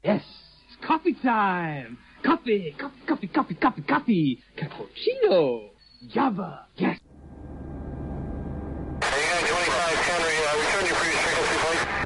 Yes, it's coffee time. Coffee. Cappuccino. Java. Yes. Are you guys 25 Henry? Return your previous frequency, please.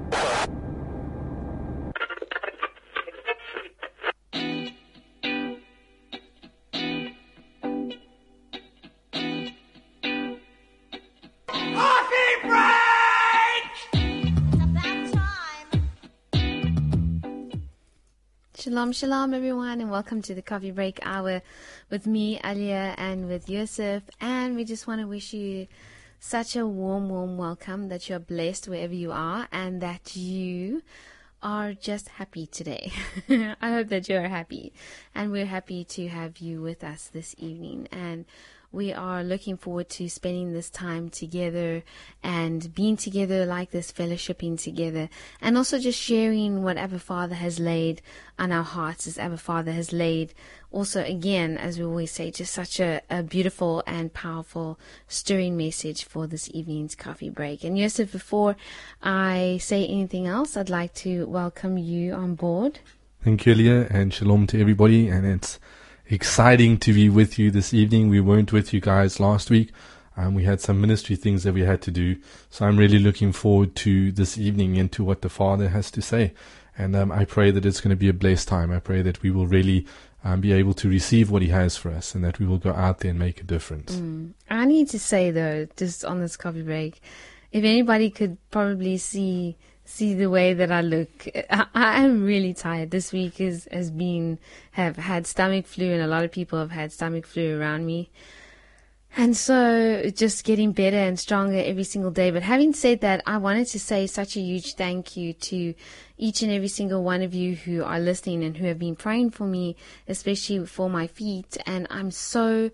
Shalom, shalom, everyone, and welcome to the Coffee Break Hour with me, Alia, and with Yosef. And we just want to wish you such a warm welcome, that you're blessed wherever you are, and that you are just happy today. I hope that you're happy, and we're happy to have you with us this evening. And we are looking forward to spending this time together and being together like this, fellowshipping together, and also just sharing whatever Father has laid on our hearts, as ever Father has laid. Also, again, as we always say, just such a beautiful and powerful, stirring message for this evening's coffee break. And Yosef, before I say anything else, I'd like to welcome you on board. Thank you, Leah, and shalom to everybody. And it's exciting to be with you this evening. We weren't with you guys last week. We had some ministry things that we had to do. So I'm really looking forward to this evening and to what the Father has to say. And I pray that it's going to be a blessed time. I pray that we will really be able to receive what He has for us, and that we will go out there and make a difference. I need to say, though, just on this coffee break, if anybody could probably see the way that I look, I am really tired. This week have had stomach flu, and a lot of people have had stomach flu around me. And so just getting better and stronger every single day. But having said that, I wanted to say such a huge thank you to each and every single one of you who are listening and who have been praying for me, especially for my feet. And I'm so,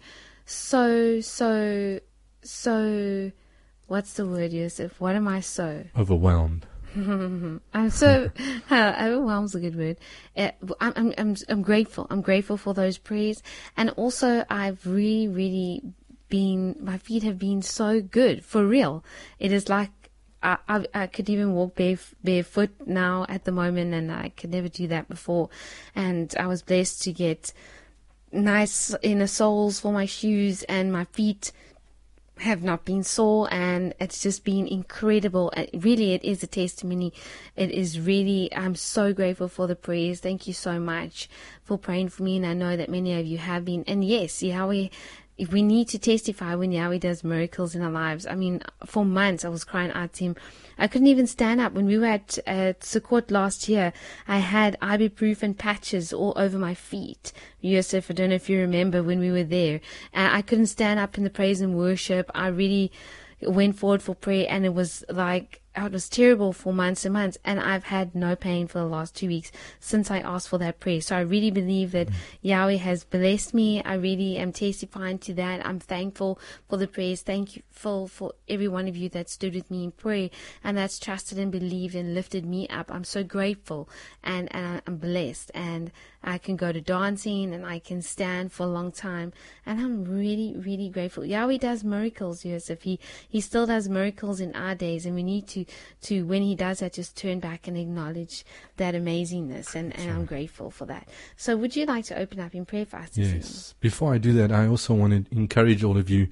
what's the word, Yosef? What am I so? Overwhelmed. I'm so overwhelmed's a good word. I'm grateful. I'm grateful for those prayers, and also I've really been. My feet have been so good, for real. It is like I could even walk barefoot now at the moment, and I could never do that before. And I was blessed to get nice inner soles for my shoes, and my feet have not been sore, and it's just been incredible. Really, it is a testimony. It is really, I'm so grateful for the prayers. Thank you so much for praying for me, and I know that many of you have been. And yes, Yahweh, we need to testify when Yahweh does miracles in our lives. I mean, for months I was crying out to Him. I couldn't even stand up. When we were at Sukkot last year, I had ibuprofen patches all over my feet. Yosef, I don't know if you remember when we were there. I couldn't stand up in the praise and worship. I really went forward for prayer, and it was terrible for months and months, and I've had no pain for the last 2 weeks since I asked for that prayer. So I really believe that Yahweh has blessed me. I really am testifying to that. I'm thankful for the prayers. Thank you for every one of you that stood with me in prayer, and that's trusted and believed and lifted me up. I'm so grateful, and I'm blessed, and I can go to dancing, and I can stand for a long time, and I'm really grateful. Yahweh does miracles, Yosef. He still does miracles in our days, and we need to when He does that, just turn back and acknowledge that amazingness, and I'm grateful for that. So would you like to open up in prayer for us this evening? Yes. Before I do that, I also want to encourage all of you.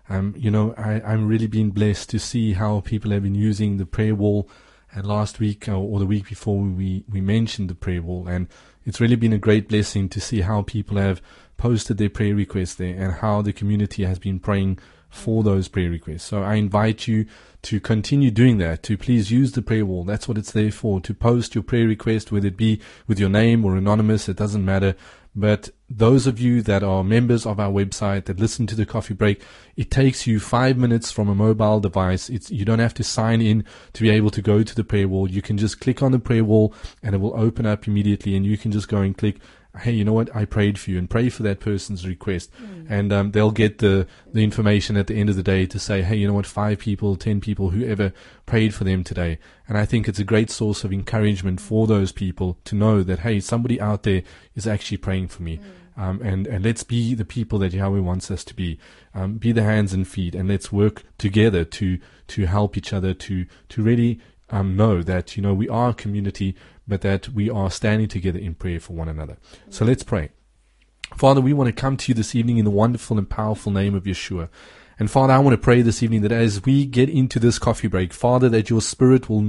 I'm really being blessed to see how people have been using the prayer wall. And last week or the week before, we mentioned the prayer wall, and it's really been a great blessing to see how people have posted their prayer requests there, and how the community has been praying for those prayer requests. So I invite you to continue doing that, to please use the prayer wall. That's what it's there for, to post your prayer request, whether it be with your name or anonymous, it doesn't matter. But those of you that are members of our website, that listen to the coffee break, it takes you 5 minutes from a mobile device. You don't have to sign in to be able to go to the prayer wall. You can just click on the prayer wall, and it will open up immediately, and you can just go and click, hey, you know what, I prayed for you, and pray for that person's request. And they'll get the information at the end of the day to say, hey, you know what, 5 people, 10 people, whoever prayed for them today. And I think it's a great source of encouragement for those people to know that, hey, somebody out there is actually praying for me. And let's be the people that Yahweh wants us to be. Be the hands and feet, and let's work together to help each other, to really know that, we are a community, but that we are standing together in prayer for one another. So let's pray. Father, we want to come to you this evening in the wonderful and powerful name of Yeshua. And Father, I want to pray this evening that as we get into this coffee break, Father, that your Spirit will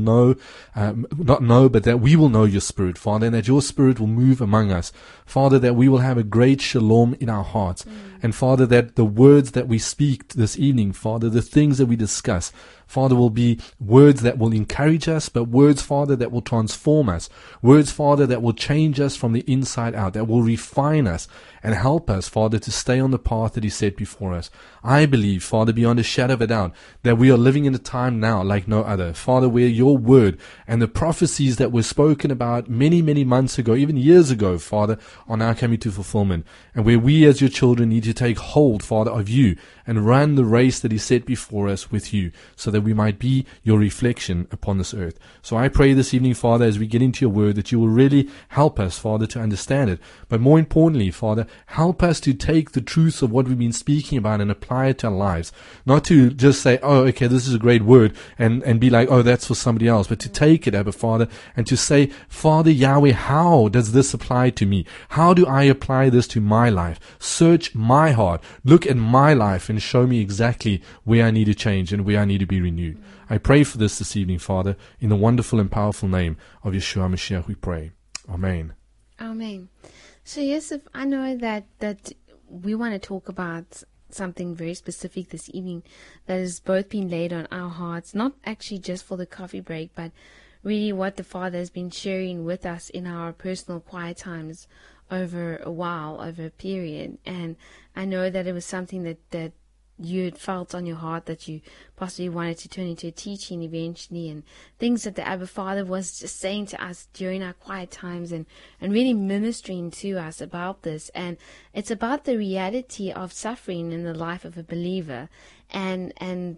but that we will know your Spirit, Father, and that your Spirit will move among us. Father, that we will have a great shalom in our hearts. And Father, that the words that we speak this evening, Father, the things that we discuss, Father, will be words that will encourage us, but words, Father, that will transform us. Words, Father, that will change us from the inside out, that will refine us and help us, Father, to stay on the path that is set before us. I believe, Father, beyond a shadow of a doubt, that we are living in a time now like no other. Father, where your word and the prophecies that were spoken about many, many months ago, even years ago, Father, are now coming to fulfillment. And where we as your children need to take hold, Father, of you and run the race that is set before us with you, so that we might be your reflection upon this earth. So I pray this evening, Father, as we get into your word, that you will really help us, Father, to understand it. But more importantly, Father, help us to take the truths of what we've been speaking about and apply it to our lives. Not to just say, oh, okay, this is a great word, and be like, oh, that's for somebody else. But to take it, Abba, Father, and to say, Father Yahweh, how does this apply to me? How do I apply this to my life? Search my heart. Look at my life and show me exactly where I need to change and where I need to be renewed. I pray for this evening, Father, in the wonderful and powerful name of Yeshua Mashiach we pray. Amen. Amen. So Yosef, I know that we want to talk about something very specific this evening that has both been laid on our hearts, not actually just for the coffee break, but really what the Father has been sharing with us in our personal quiet times over a while, over a period. And I know that it was something that you had felt on your heart, that you possibly wanted to turn into a teaching eventually, and things that the Abba Father was just saying to us during our quiet times and really ministering to us about this. And it's about the reality of suffering in the life of a believer, and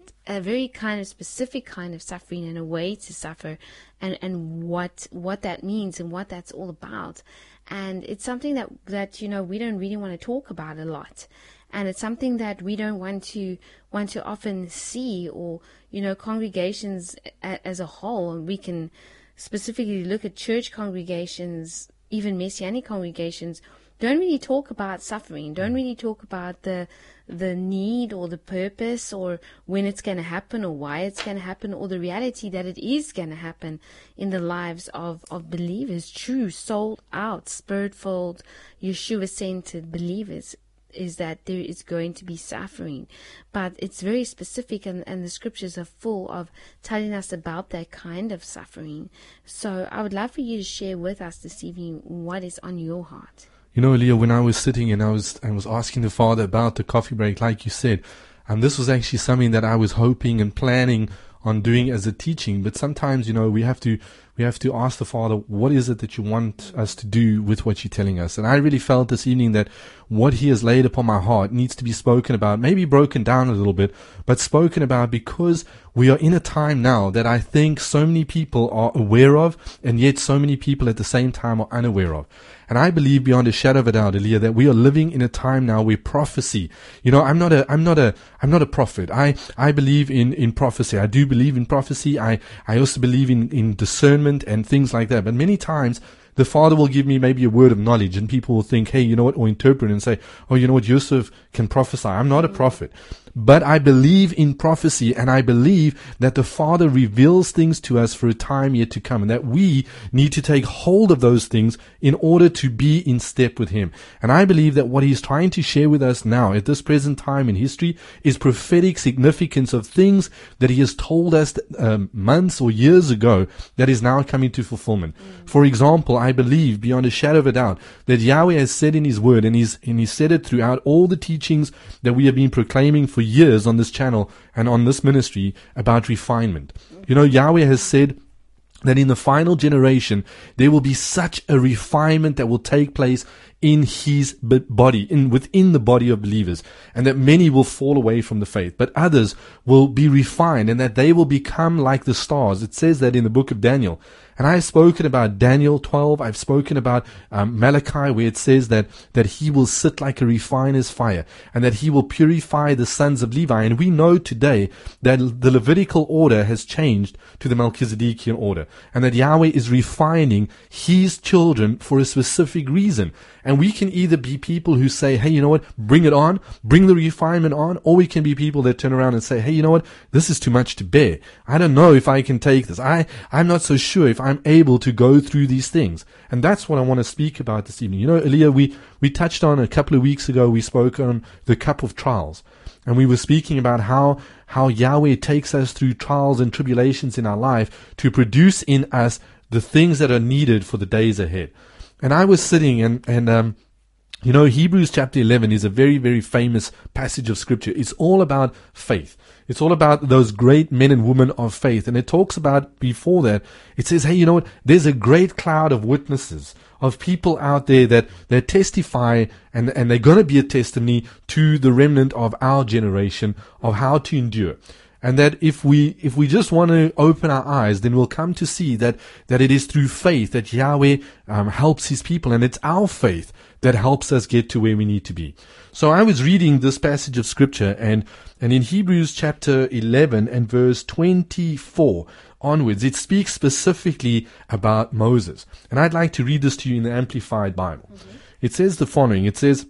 a very kind of specific kind of suffering and a way to suffer, and what that means and what that's all about. And it's something that we don't really want to talk about a lot. And it's something that we don't want to often see, or, congregations as a whole. And we can specifically look at church congregations, even Messianic congregations, don't really talk about suffering, don't really talk about the need or the purpose or when it's going to happen or why it's going to happen, or the reality that it is going to happen in the lives of believers, true, sold out, spirit-filled, Yeshua-centered believers, is that there is going to be suffering. But it's very specific, and the scriptures are full of telling us about that kind of suffering. So I would love for you to share with us this evening what is on your heart. Leah, when I was sitting and I was asking the Father about the coffee break, like you said, this was actually something that I was hoping and planning on doing as a teaching. But sometimes, we have to ask the Father, what is it that you want us to do with what you're telling us? And I really felt this evening that what He has laid upon my heart needs to be spoken about, maybe broken down a little bit, but spoken about, because we are in a time now that I think so many people are aware of, and yet so many people at the same time are unaware of. And I believe beyond a shadow of a doubt, Elia, that we are living in a time now where prophecy, I'm not a prophet. I believe in prophecy. I do believe in prophecy. I also believe in discernment and things like that. But many times the Father will give me maybe a word of knowledge, and people will think, hey, or interpret and say, oh, Yosef can prophesy. I'm not a prophet. But I believe in prophecy, and I believe that the Father reveals things to us for a time yet to come, and that we need to take hold of those things in order to be in step with Him. And I believe that what He's trying to share with us now at this present time in history is prophetic significance of things that He has told us months or years ago that is now coming to fulfillment. For example, I believe beyond a shadow of a doubt that Yahweh has said in His word, and He's said it throughout all the teachings that we have been proclaiming for years on this channel and on this ministry about refinement. Yahweh has said that in the final generation there will be such a refinement that will take place in His body, within the body of believers, and that many will fall away from the faith, but others will be refined, and that they will become like the stars. It says that in the book of Daniel. And I've spoken about Daniel 12. I've spoken about Malachi, where it says that he will sit like a refiner's fire and that he will purify the sons of Levi. And we know today that the Levitical order has changed to the Melchizedekian order, and that Yahweh is refining his children for a specific reason. And we can either be people who say, hey, you know what, bring it on, bring the refinement on, or we can be people that turn around and say, hey, you know what, this is too much to bear. I don't know if I can take this. I'm not so sure if I'm able to go through these things. And that's what I want to speak about this evening. You know, Elia, we touched on a couple of weeks ago, we spoke on the cup of trials. And we were speaking about how Yahweh takes us through trials and tribulations in our life to produce in us the things that are needed for the days ahead. And I was sitting and you know, Hebrews chapter 11 is a very, very famous passage of scripture. It's all about faith. It's all about those great men and women of faith. And it talks about, before that, it says, hey, you know what? There's a great cloud of witnesses, of people out there that testify, and they're going to be a testimony to the remnant of our generation of how to endure. And that if we just want to open our eyes, then we'll come to see that it is through faith that Yahweh helps his people, and it's our faith that helps us get to where we need to be. So I was reading this passage of scripture, and in Hebrews chapter 11 and verse 24 onwards, it speaks specifically about Moses. And I'd like to read this to you in the Amplified Bible. Mm-hmm. It says the following. It says,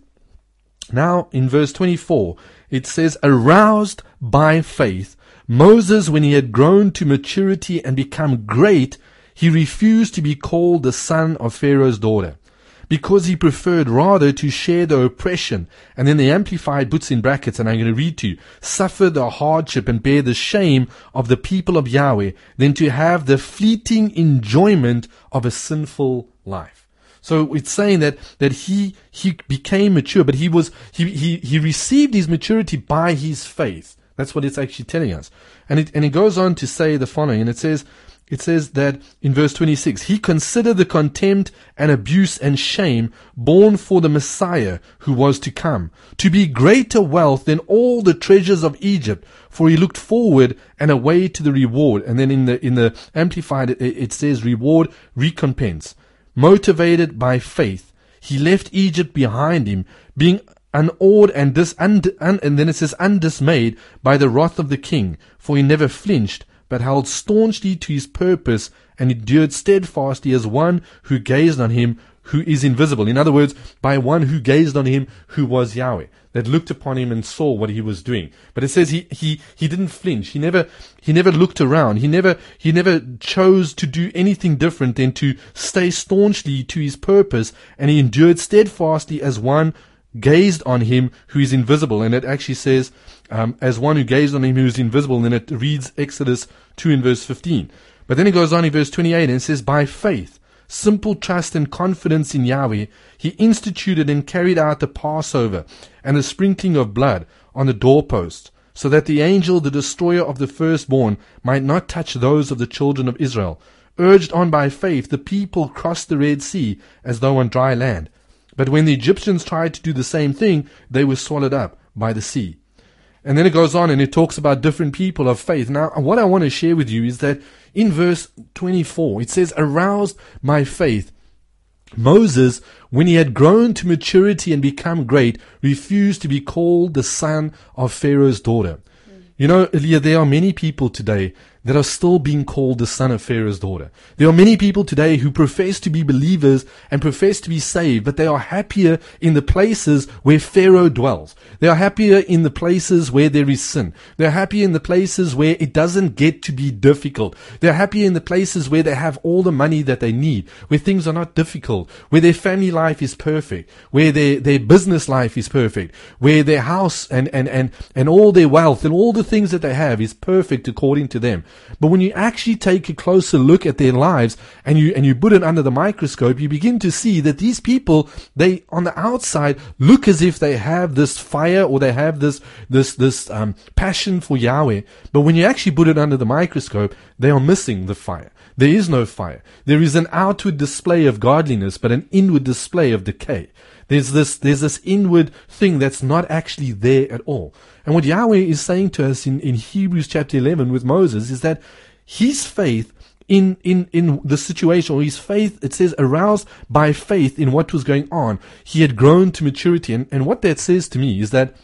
now in verse 24, it says, aroused by faith, Moses, when he had grown to maturity and become great, he refused to be called the son of Pharaoh's daughter, because he preferred rather to share the oppression. And then the Amplified puts in brackets, and I'm going to read to you, suffer the hardship and bear the shame of the people of Yahweh, than to have the fleeting enjoyment of a sinful life. So it's saying that he became mature, but he received his maturity by his faith. That's what it's actually telling us. And it goes on to say the following, and it says that in verse 26, he considered the contempt and abuse and shame borne for the Messiah who was to come, to be greater wealth than all the treasures of Egypt, for he looked forward and away to the reward. And then in the Amplified, it says reward, recompense. Motivated by faith, he left Egypt behind him, being unawed and then it says undismayed by the wrath of the king, for he never flinched, but held staunchly to his purpose, and endured steadfastly as one who gazed on him who is invisible. In other words, by one who gazed on him who was Yahweh, that looked upon him and saw what he was doing. But it says he didn't flinch. He never looked around. He never chose to do anything different than to stay staunchly to his purpose, and he endured steadfastly as one gazed on him who is invisible. And it actually says, as one who gazed on him who is invisible, and then it reads Exodus 2 in verse 15. But then it goes on in verse 28, and it says, by faith, simple trust and confidence in Yahweh, he instituted and carried out the Passover and the sprinkling of blood on the doorposts, so that the angel, the destroyer of the firstborn, might not touch those of the children of Israel. Urged on by faith, the people crossed the Red Sea as though on dry land. But when the Egyptians tried to do the same thing, they were swallowed up by the sea. And then it goes on and it talks about different people of faith. Now, what I want to share with you is that in verse 24, it says, aroused by faith, Moses, when he had grown to maturity and become great, refused to be called the son of Pharaoh's daughter. You know, Elia, there are many people today that are still being called the son of Pharaoh's daughter. There are many people today who profess to be believers and profess to be saved, but they are happier in the places where Pharaoh dwells. They are happier in the places where there is sin. They're happier in the places where it doesn't get to be difficult. They're happier in the places where they have all the money that they need, where things are not difficult, where their family life is perfect, where their business life is perfect, where their house and all their wealth and all the things that they have is perfect according to them. But when you actually take a closer look at their lives and you put it under the microscope, you begin to see that these people, they on the outside look as if they have this fire or they have this passion for Yahweh. But when you actually put it under the microscope, they are missing the fire. There is no fire. There is an outward display of godliness, but an inward display of decay. There's this inward thing that's not actually there at all. And what Yahweh is saying to us in Hebrews chapter 11 with Moses is that his faith in the situation, or his faith, it says, aroused by faith in what was going on, he had grown to maturity. And what that says to me is that,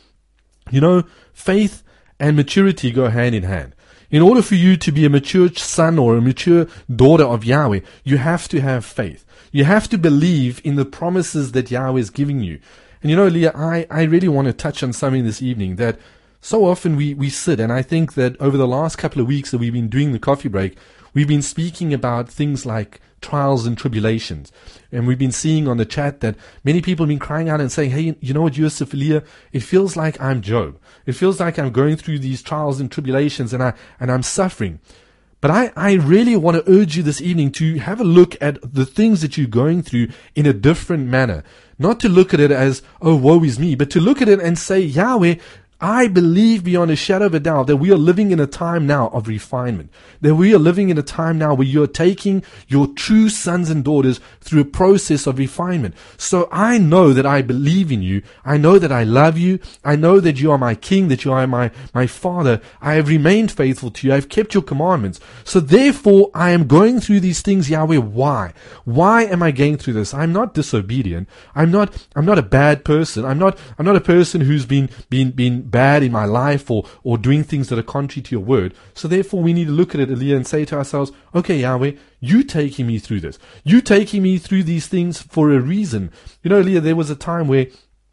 faith and maturity go hand in hand. In order for you to be a mature son or a mature daughter of Yahweh, you have to have faith. You have to believe in the promises that Yahweh is giving you. And Leah, I really want to touch on something this evening that so often we sit, and I think that over the last couple of weeks that we've been doing the coffee break, we've been speaking about things like trials and tribulations. And we've been seeing on the chat that many people have been crying out and saying, hey, you know what, Yusuf, Leah, it feels like I'm Job. It feels like I'm going through these trials and tribulations and I'm suffering. But I really want to urge you this evening to have a look at the things that you're going through in a different manner. Not to look at it as, oh, woe is me, but to look at it and say, Yahweh, I believe beyond a shadow of a doubt that we are living in a time now of refinement. That we are living in a time now where you're taking your true sons and daughters through a process of refinement. So I know that I believe in you. I know that I love you. I know that you are my king, that you are my father. I have remained faithful to you. I have kept your commandments. So therefore I am going through these things, Yahweh. Why? Why am I going through this? I'm not disobedient. I'm not a bad person. I'm not a person who's been bad in my life or doing things that are contrary to your word. So therefore we need to look at it, Aliyah, and say to ourselves, okay, Yahweh, you taking me through this. You taking me through these things for a reason. Aliyah, there was a time where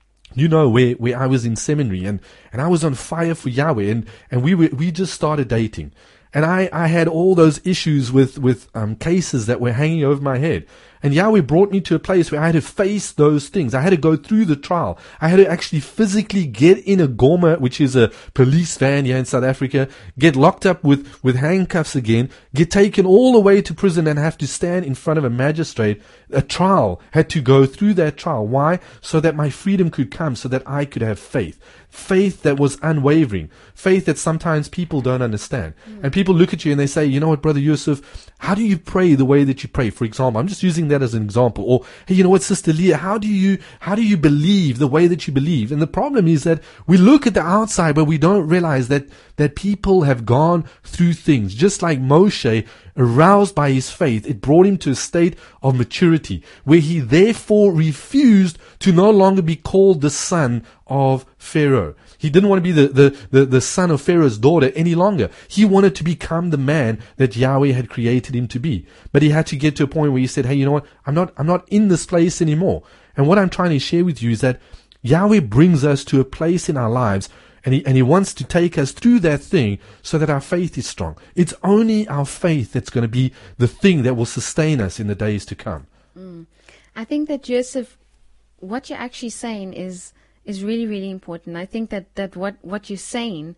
where I was in seminary and I was on fire for Yahweh and we just started dating. And I had all those issues with cases that were hanging over my head. And Yahweh brought me to a place where I had to face those things. I had to go through the trial. I had to actually physically get in a Goma, which is a police van here in South Africa, get locked up with handcuffs again, get taken all the way to prison and have to stand in front of a magistrate. A trial. Had to go through that trial. Why? So that my freedom could come, so that I could have faith. Faith that was unwavering. Faith that sometimes people don't understand. And people look at you and they say, you know what, Brother Yusuf, how do you pray the way that you pray? For example, I'm just using that as an example. Or, hey, you know what, Sister Leah, how do you believe the way that you believe? And the problem is that we look at the outside, but we don't realize that people have gone through things. Just like Moshe, aroused by his faith, it brought him to a state of maturity, where he therefore refused to no longer be called the son of Pharaoh. He didn't want to be the son of Pharaoh's daughter any longer. He wanted to become the man that Yahweh had created him to be. But he had to get to a point where he said, hey, you know what? I'm not in this place anymore. And what I'm trying to share with you is that Yahweh brings us to a place in our lives, and he wants to take us through that thing so that our faith is strong. It's only our faith that's going to be the thing that will sustain us in the days to come. I think that, Joseph, what you're actually saying is really, really important. I think that what you're saying,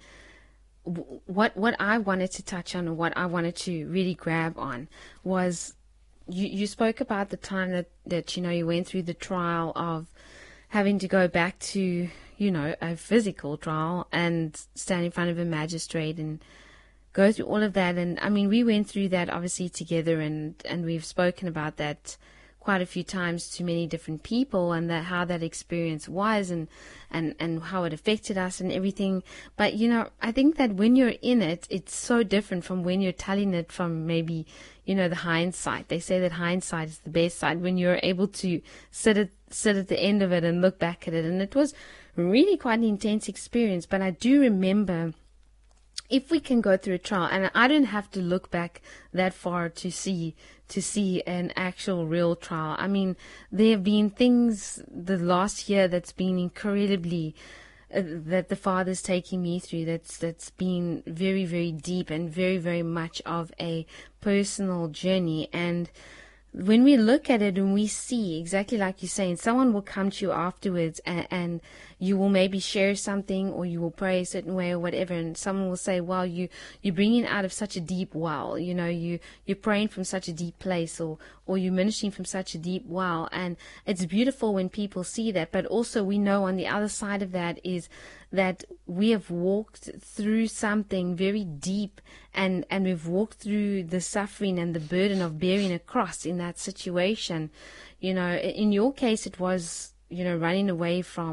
what I wanted to touch on, or what I wanted to really grab on, was you spoke about the time that you went through the trial of having to go back to a physical trial and stand in front of a magistrate and go through all of that. And I mean, we went through that obviously together, and we've spoken about that quite a few times to many different people, and how that experience was and how it affected us and everything. But I think that when you're in it, it's so different from when you're telling it from maybe the hindsight. They say that hindsight is the best side, when you're able to sit at the end of it and look back at it. And it was really quite an intense experience. But I do remember, if we can go through a trial, and I don't have to look back that far to see an actual real trial. I mean, there have been things the last year that's been incredibly that the Father's taking me through, that's been very, very deep and very, very much of a personal journey. And when we look at it and we see, exactly like you're saying, someone will come to you afterwards and you will maybe share something, or you will pray a certain way or whatever, and someone will say, well, you're bringing out of such a deep well, you're praying from such a deep place, or you're ministering from such a deep well. And it's beautiful when people see that. But also we know on the other side of that is that we have walked through something very deep, and we've walked through the suffering and the burden of bearing a cross in that situation. In your case, it was running away from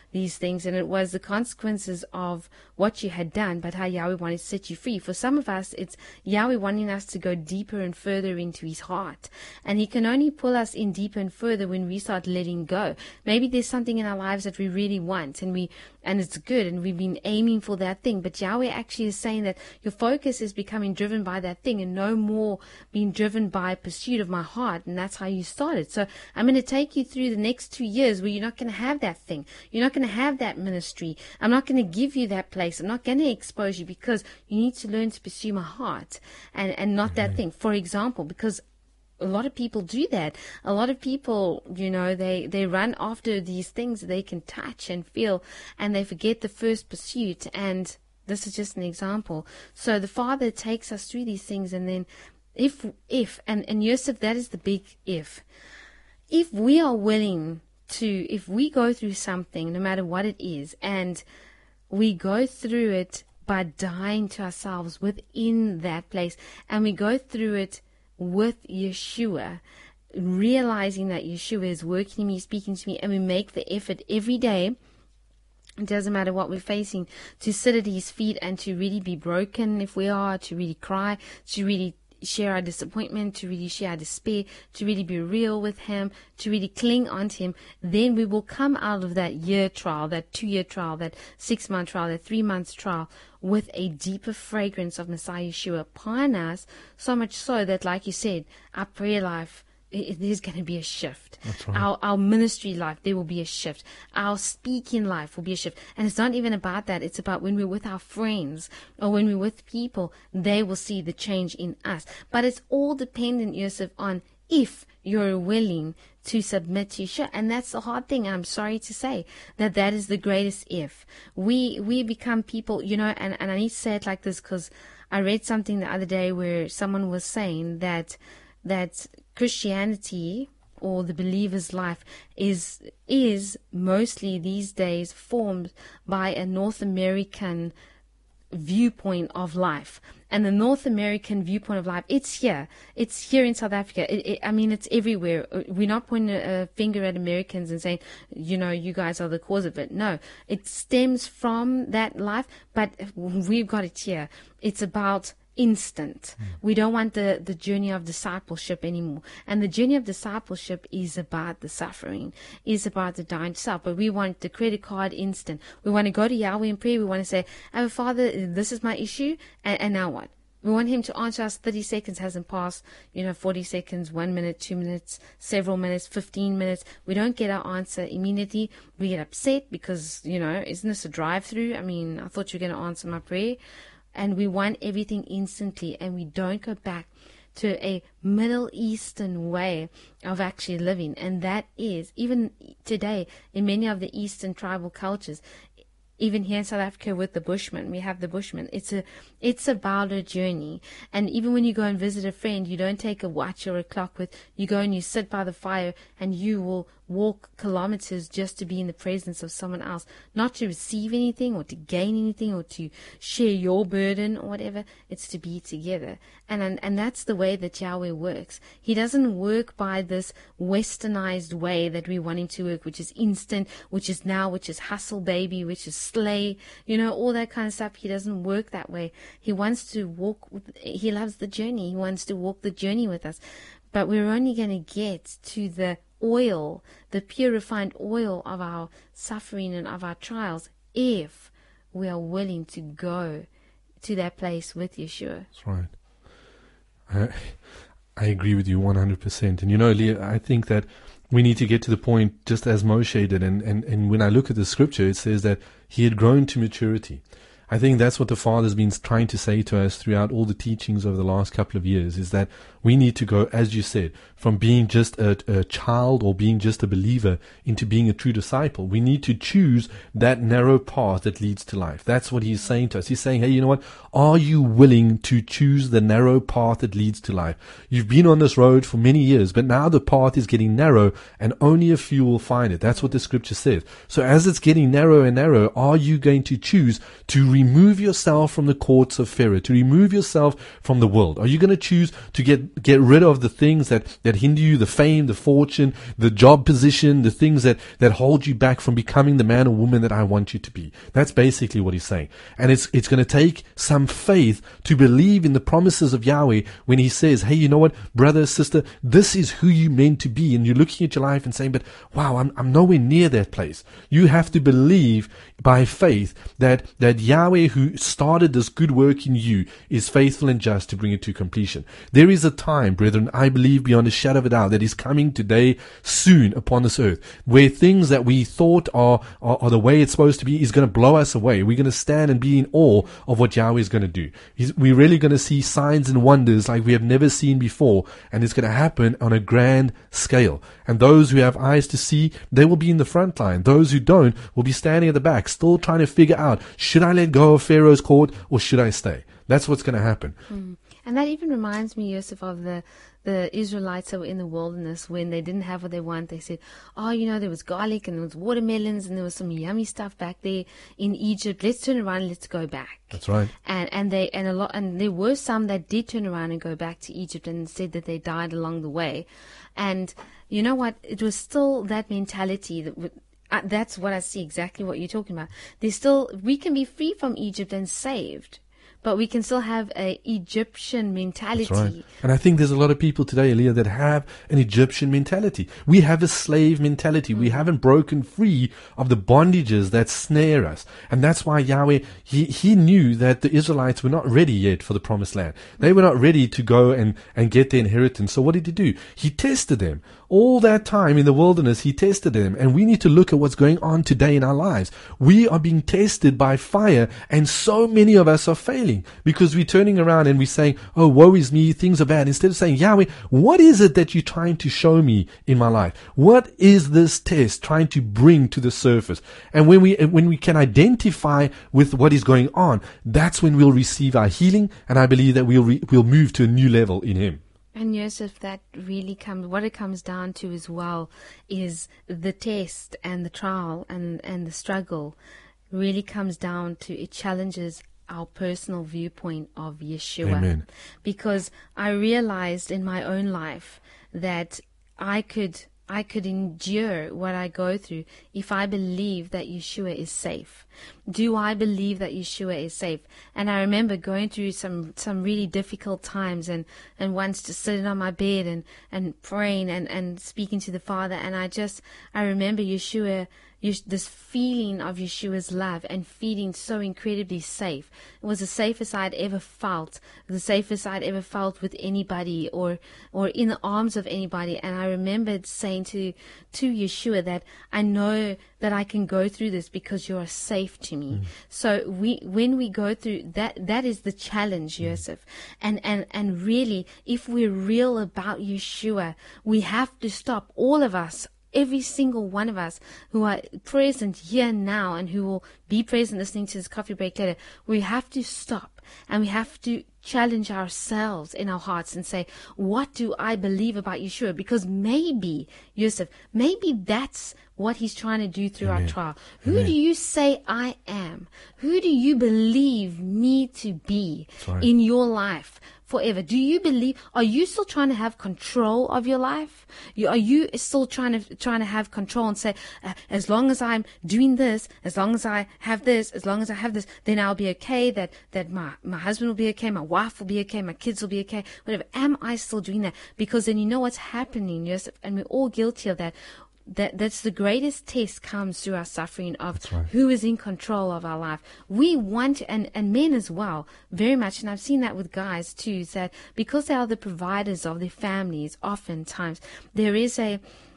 these things, and it was the consequences of what you had done, but how Yahweh wanted to set you free. For some of us, it's Yahweh wanting us to go deeper and further into his heart. And he can only pull us in deeper and further when we start letting go. Maybe there's something in our lives that we really want, and it's good, and we've been aiming for that thing, but Yahweh actually is saying that your focus is becoming driven by that thing and no more being driven by pursuit of my heart. And that's how you started. So I'm going to take you through the next 2 years where you're not going to have that thing. You're not going to have that ministry. I'm not going to give you that place. I'm not going to expose you, because you need to learn to pursue my heart and not that thing. For example, because a lot of people do that. A lot of people, they run after these things that they can touch and feel, and they forget the first pursuit. And this is just an example. So the Father takes us through these things, and then if Yosef, that is the big if we are willing to, if we go through something, no matter what it is, and we go through it by dying to ourselves within that place, and we go through it with Yeshua, realizing that Yeshua is working in me, speaking to me, and we make the effort every day, it doesn't matter what we're facing, to sit at his feet and to really be broken if we are, to really cry, to really share our disappointment, to really share our despair, to really be real with him, to really cling on to him, then we will come out of that year trial, that 2-year trial, that 6-month trial, that 3-month trial, with a deeper fragrance of Messiah Yeshua upon us, so much so that, like you said, our prayer life, there's going to be a shift. That's right. Our ministry life, there will be a shift. Our speaking life will be a shift. And it's not even about that. It's about when we're with our friends or when we're with people, they will see the change in us. But it's all dependent, Yosef, on if you're willing to submit to Yeshua. And that's the hard thing. I'm sorry to say that is the greatest if. We become people, and I need to say it like this, because I read something the other day where someone was saying that Christianity, or the believer's life, is mostly these days formed by a North American viewpoint of life. And the North American viewpoint of life, it's here in South Africa. It's everywhere. We're not pointing a finger at Americans and saying, you guys are the cause of it. No, it stems from that life, but we've got it here. It's about instant. We don't want the journey of discipleship anymore. And the journey of discipleship is about the suffering, is about the dying to self. But we want the credit card instant. We want to go to Yahweh in prayer. We want to say, Our Father, this is my issue, and now what? We want him to answer us. 30 seconds hasn't passed, 40 seconds, 1 minute, 2 minutes, several minutes, 15 minutes. We don't get our answer immediately. We get upset because, isn't this a drive-through? I thought you were going to answer my prayer. And we want everything instantly, and we don't go back to a Middle Eastern way of actually living. And that is, even today, in many of the Eastern tribal cultures, even here in South Africa with the Bushmen, we have the Bushmen. It's about a journey. And even when you go and visit a friend, you don't take a watch or a clock with, you go and you sit by the fire, and you will walk kilometers just to be in the presence of someone else, not to receive anything or to gain anything or to share your burden or whatever. It's to be together. And that's the way that Yahweh works. He doesn't work by this westernized way that we want him to work, which is instant, which is now, which is hustle baby, which is slay, all that kind of stuff. He doesn't work that way. He wants to he loves the journey. He wants to walk the journey with us. But we're only going to get to the oil, the pure refined oil of our suffering and of our trials, if we are willing to go to that place with Yeshua. That's right. I agree with you 100%. And Leah, I think that we need to get to the point just as Moshe did. And when I look at the scripture, it says that he had grown to maturity. I think that's what the Father's been trying to say to us throughout all the teachings over the last couple of years, is that we need to go, as you said, from being just a child or being just a believer into being a true disciple. We need to choose that narrow path that leads to life. That's what he's saying to us. He's saying, hey, you know what? Are you willing to choose the narrow path that leads to life? You've been on this road for many years, but now the path is getting narrow and only a few will find it. That's what the scripture says. So as it's getting narrow and narrow, are you going to choose to remove yourself from the courts of Pharaoh, to remove yourself from the world? Are you going to choose to get rid of the things that hinder you, the fame, the fortune, the job position, the things that hold you back from becoming the man or woman that I want you to be? That's basically what he's saying. And it's going to take some faith to believe in the promises of Yahweh when he says, hey, you know what, brother, sister, this is who you meant to be. And you're looking at your life and saying, but wow, I'm nowhere near that place. You have to believe by faith that Yahweh, who started this good work in you, is faithful and just to bring it to completion. There is a time, brethren, I believe beyond a shadow of a doubt, that is coming today soon upon this earth, where things that we thought are the way it's supposed to be is going to blow us away. We're going to stand and be in awe of what Yahweh is going to do. We're really going to see signs and wonders like we have never seen before, and it's going to happen on a grand scale. And those who have eyes to see, they will be in the front line. Those who don't will be standing at the back, still trying to figure out, should I let go of Pharaoh's court or should I stay? That's what's going to happen. And that even reminds me, Yosef, of the Israelites that were in the wilderness when they didn't have what they want. They said, oh, there was garlic and there was watermelons and there was some yummy stuff back there in Egypt. Let's turn around and let's go back. That's right. And there were some that did turn around and go back to Egypt and said that they died along the way. And you know what? It was still that mentality that that's what I see, exactly what you're talking about. We can be free from Egypt and saved, but we can still have an Egyptian mentality. That's right. And I think there's a lot of people today, Aliyah, that have an Egyptian mentality. We have a slave mentality. We haven't broken free of the bondages that snare us. And that's why Yahweh, he knew that the Israelites were not ready yet for the promised land. They were not ready to go and get their inheritance. So what did he do? He tested them. All that time in the wilderness, he tested them. And we need to look at what's going on today in our lives. We are being tested by fire, and so many of us are failing because we're turning around and we're saying, oh, woe is me, things are bad. Instead of saying, Yahweh, what is it that you're trying to show me in my life? What is this test trying to bring to the surface? And when we can identify with what is going on, that's when we'll receive our healing, and I believe that we'll move to a new level in Him. And Yosef, that really what it comes down to as well is the test and the trial and the struggle really comes down to, it challenges our personal viewpoint of Yeshua. Amen. Because I realized in my own life that I could endure what I go through if I believe that Yeshua is safe. Do I believe that Yeshua is safe? And I remember going through some really difficult times and once just sitting on my bed and praying and speaking to the Father. And I remember Yeshua, this feeling of Yeshua's love and feeling so incredibly safe. It was the safest I'd ever felt, the safest I'd ever felt with anybody or in the arms of anybody. And I remembered saying to Yeshua that I know that I can go through this because you are safe to me. So when we go through that is the challenge, Yosef. And really, if we're real about Yeshua, we have to stop, all of us, every single one of us who are present here now and who will be present listening to this coffee break later, we have to stop and we have to challenge ourselves in our hearts and say, what do I believe about Yeshua? Because maybe, Yosef, maybe that's what He's trying to do through our trial. Who do you say I am? Who do you believe me to be in your life forever? Do you believe? Are you still trying to have control of your life? Are you still trying to have control and say, as long as I'm doing this, as long as I have this, as long as I have this, then I'll be okay. That my husband will be okay, my wife will be okay, my kids will be okay. Whatever. Am I still doing that? Because then you know what's happening, yes, and we're all guilty of that. That's the greatest test comes through our suffering of who is in control of our life. We want, and men as well, very much, and I've seen that with guys too, is that because they are the providers of their families, oftentimes there is a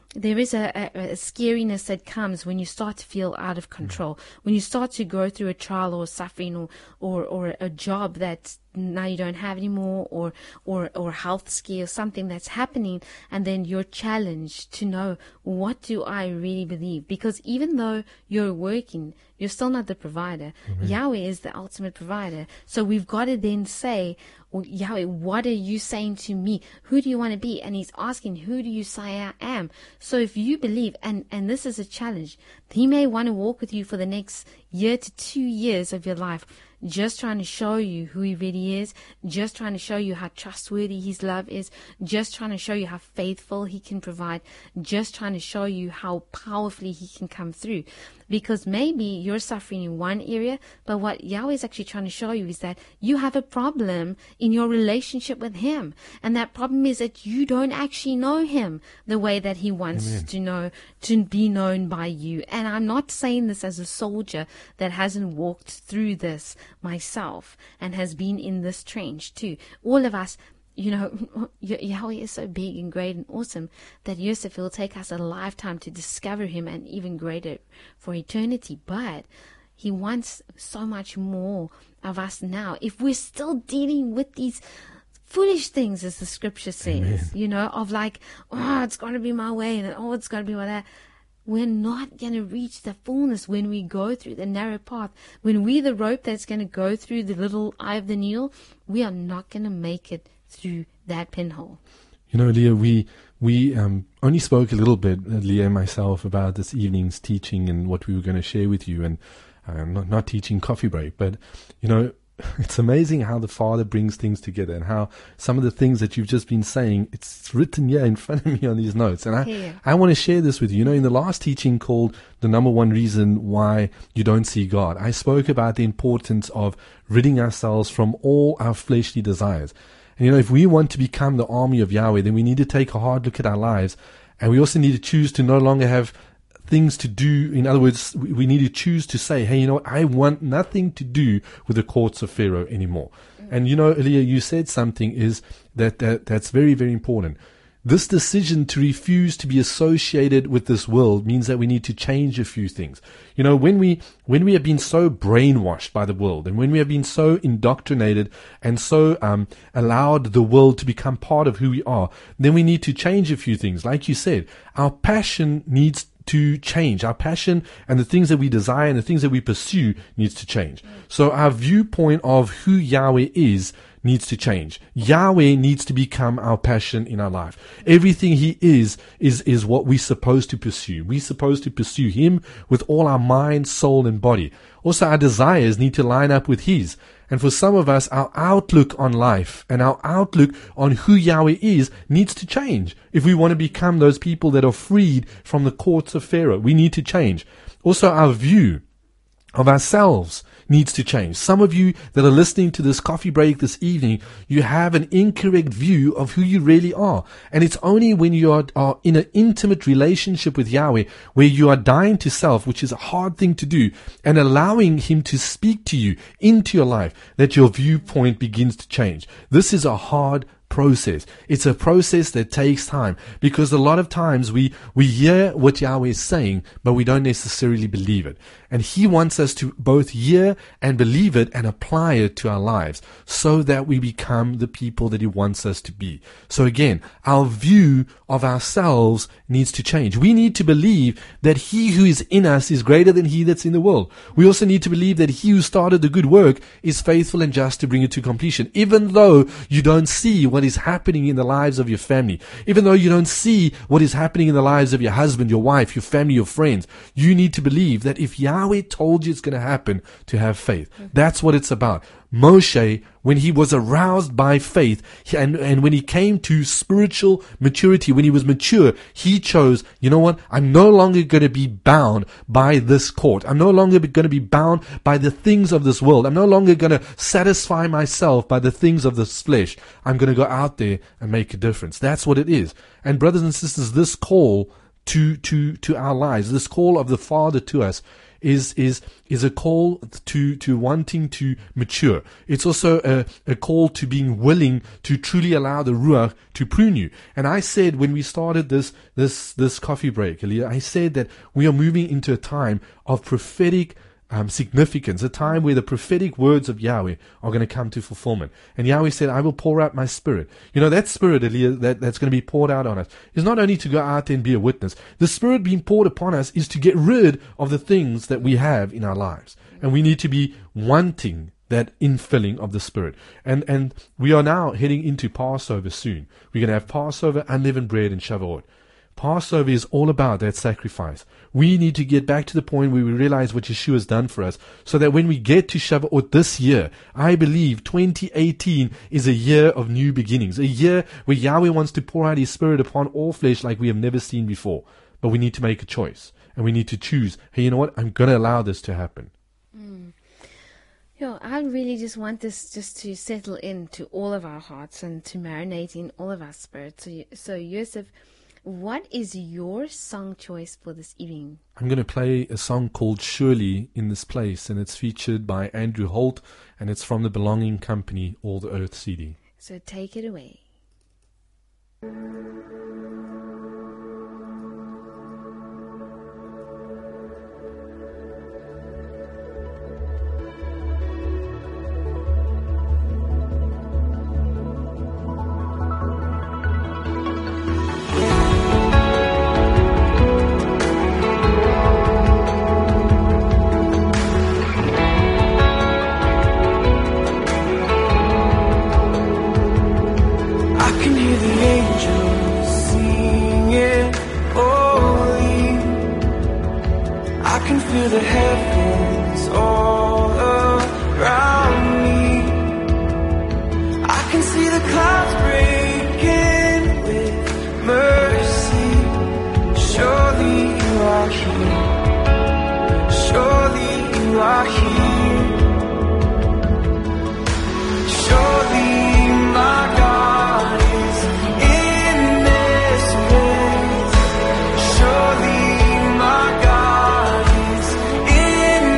scariness that comes when you start to feel out of control, when you start to go through a trial or suffering or a job that now you don't have anymore, or health scare or something that's happening, and then you're challenged to know, what do I really believe? Because even though you're working, you're still not the provider. Yahweh is the ultimate provider. So we've got to then say, well, Yahweh, what are you saying to me? Who do you want to be? And He's asking, who do you say I am? So if you believe, and this is a challenge, He may want to walk with you for the next year to 2 years of your life. just trying to show you who he really is, just trying to show you how trustworthy his love is, just trying to show you how faithful he can provide, just trying to show you how powerfully he can come through. Because maybe you're suffering in one area, but what Yahweh is actually trying to show you is that you have a problem in your relationship with him. And that problem is that you don't actually know him the way that he wants to be known by you. And I'm not saying this as a soldier that hasn't walked through this myself and has been in this trench too. All of us, Yahweh is so big and great and awesome that Yosef, will take us a lifetime to discover him, and even greater for eternity. But he wants so much more of us now. If we're still dealing with these foolish things, as the scripture says, of like, it's going to be my way, and it's going to be my that. We're not going to reach the fullness when we go through the narrow path. When we're the rope that's going to go through the little eye of the needle, we are not going to make it through that pinhole. Leah, we only spoke a little bit, Leah and myself, about this evening's teaching and what we were going to share with you, and not teaching coffee break, but it's amazing how the Father brings things together, and how some of the things that you've just been saying, it's written here in front of me on these notes. And I want to share this with you. In the last teaching called The Number One Reason Why You Don't See God, I spoke about the importance of ridding ourselves from all our fleshly desires. And if we want to become the army of Yahweh, then we need to take a hard look at our lives, and we also need to choose to no longer have things to do. In other words, we need to choose to say, hey, I want nothing to do with the courts of Pharaoh anymore. And Elia, you said something is that's very, very important. This decision to refuse to be associated with this world means that we need to change a few things. When we have been so brainwashed by the world, and when we have been so indoctrinated and so allowed the world to become part of who we are, then we need to change a few things. Like you said, our passion needs to change. Our passion and the things that we desire and the things that we pursue needs to change. So our viewpoint of who Yahweh is needs to change. Yahweh needs to become our passion in our life. Everything he is what we're supposed to pursue. We're supposed to pursue him with all our mind, soul, and body. Also, our desires need to line up with his. And for some of us, our outlook on life and our outlook on who Yahweh is needs to change. If we want to become those people that are freed from the courts of Pharaoh, we need to change. Also, our view of ourselves needs to change. Some of you that are listening to this coffee break this evening, you have an incorrect view of who you really are. And it's only when you are in an intimate relationship with Yahweh, where you are dying to self, which is a hard thing to do, and allowing him to speak to you into your life, that your viewpoint begins to change. This is a hard process. It's a process that takes time, because a lot of times we hear what Yahweh is saying, but we don't necessarily believe it. And he wants us to both hear and believe it and apply it to our lives, so that we become the people that he wants us to be. So again, our view of ourselves needs to change. We need to believe that he who is in us is greater than he that's in the world. We also need to believe that he who started the good work is faithful and just to bring it to completion. Even though you don't see what is happening in the lives of your family, even though you don't see what is happening in the lives of your husband, your wife, your family, your friends, you need to believe that if Yahweh told you it's going to happen, to have faith. That's what it's about. Moshe, when he was aroused by faith, and when he came to spiritual maturity, when he was mature, he chose, I'm no longer going to be bound by this court. I'm no longer going to be bound by the things of this world. I'm no longer going to satisfy myself by the things of this flesh. I'm going to go out there and make a difference. That's what it is. And brothers and sisters, this call to our lives, this call of the Father to us, is a call to wanting to mature. It's also a call to being willing to truly allow the Ruach to prune you. And I said when we started this coffee break, I said that we are moving into a time of prophetic significance, a time where the prophetic words of Yahweh are going to come to fulfillment. And Yahweh said, I will pour out my spirit. That spirit that's going to be poured out on us is not only to go out there and be a witness. The spirit being poured upon us is to get rid of the things that we have in our lives. And we need to be wanting that infilling of the Spirit. And we are now heading into Passover soon. We're going to have Passover, unleavened bread, and Shavuot. Passover is all about that sacrifice. We need to get back to the point where we realize what Yeshua has done for us, so that when we get to Shavuot this year, I believe 2018 is a year of new beginnings, a year where Yahweh wants to pour out His Spirit upon all flesh like we have never seen before. But we need to make a choice, and we need to choose, hey, you know what, I'm going to allow this to happen. I really just want this just to settle into all of our hearts and to marinate in all of our spirits. So Yosef, what is your song choice for this evening? I'm going to play a song called Surely in this place, and it's featured by Andrew Holt, and it's from the Belonging Company, All the Earth CD. So take it away. Surely my God is in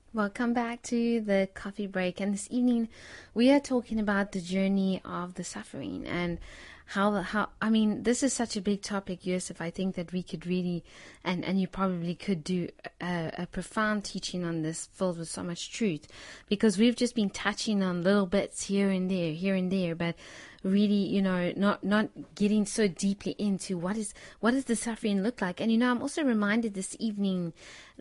Welcome back to the coffee break. And this evening, we are talking about the journey of the suffering and how I mean, this is such a big topic, Yosef. I think that we could really, and you probably could do a profound teaching on this filled with so much truth, because we've just been touching on little bits here and there, but really, not getting so deeply into what does the suffering look like. And I'm also reminded this evening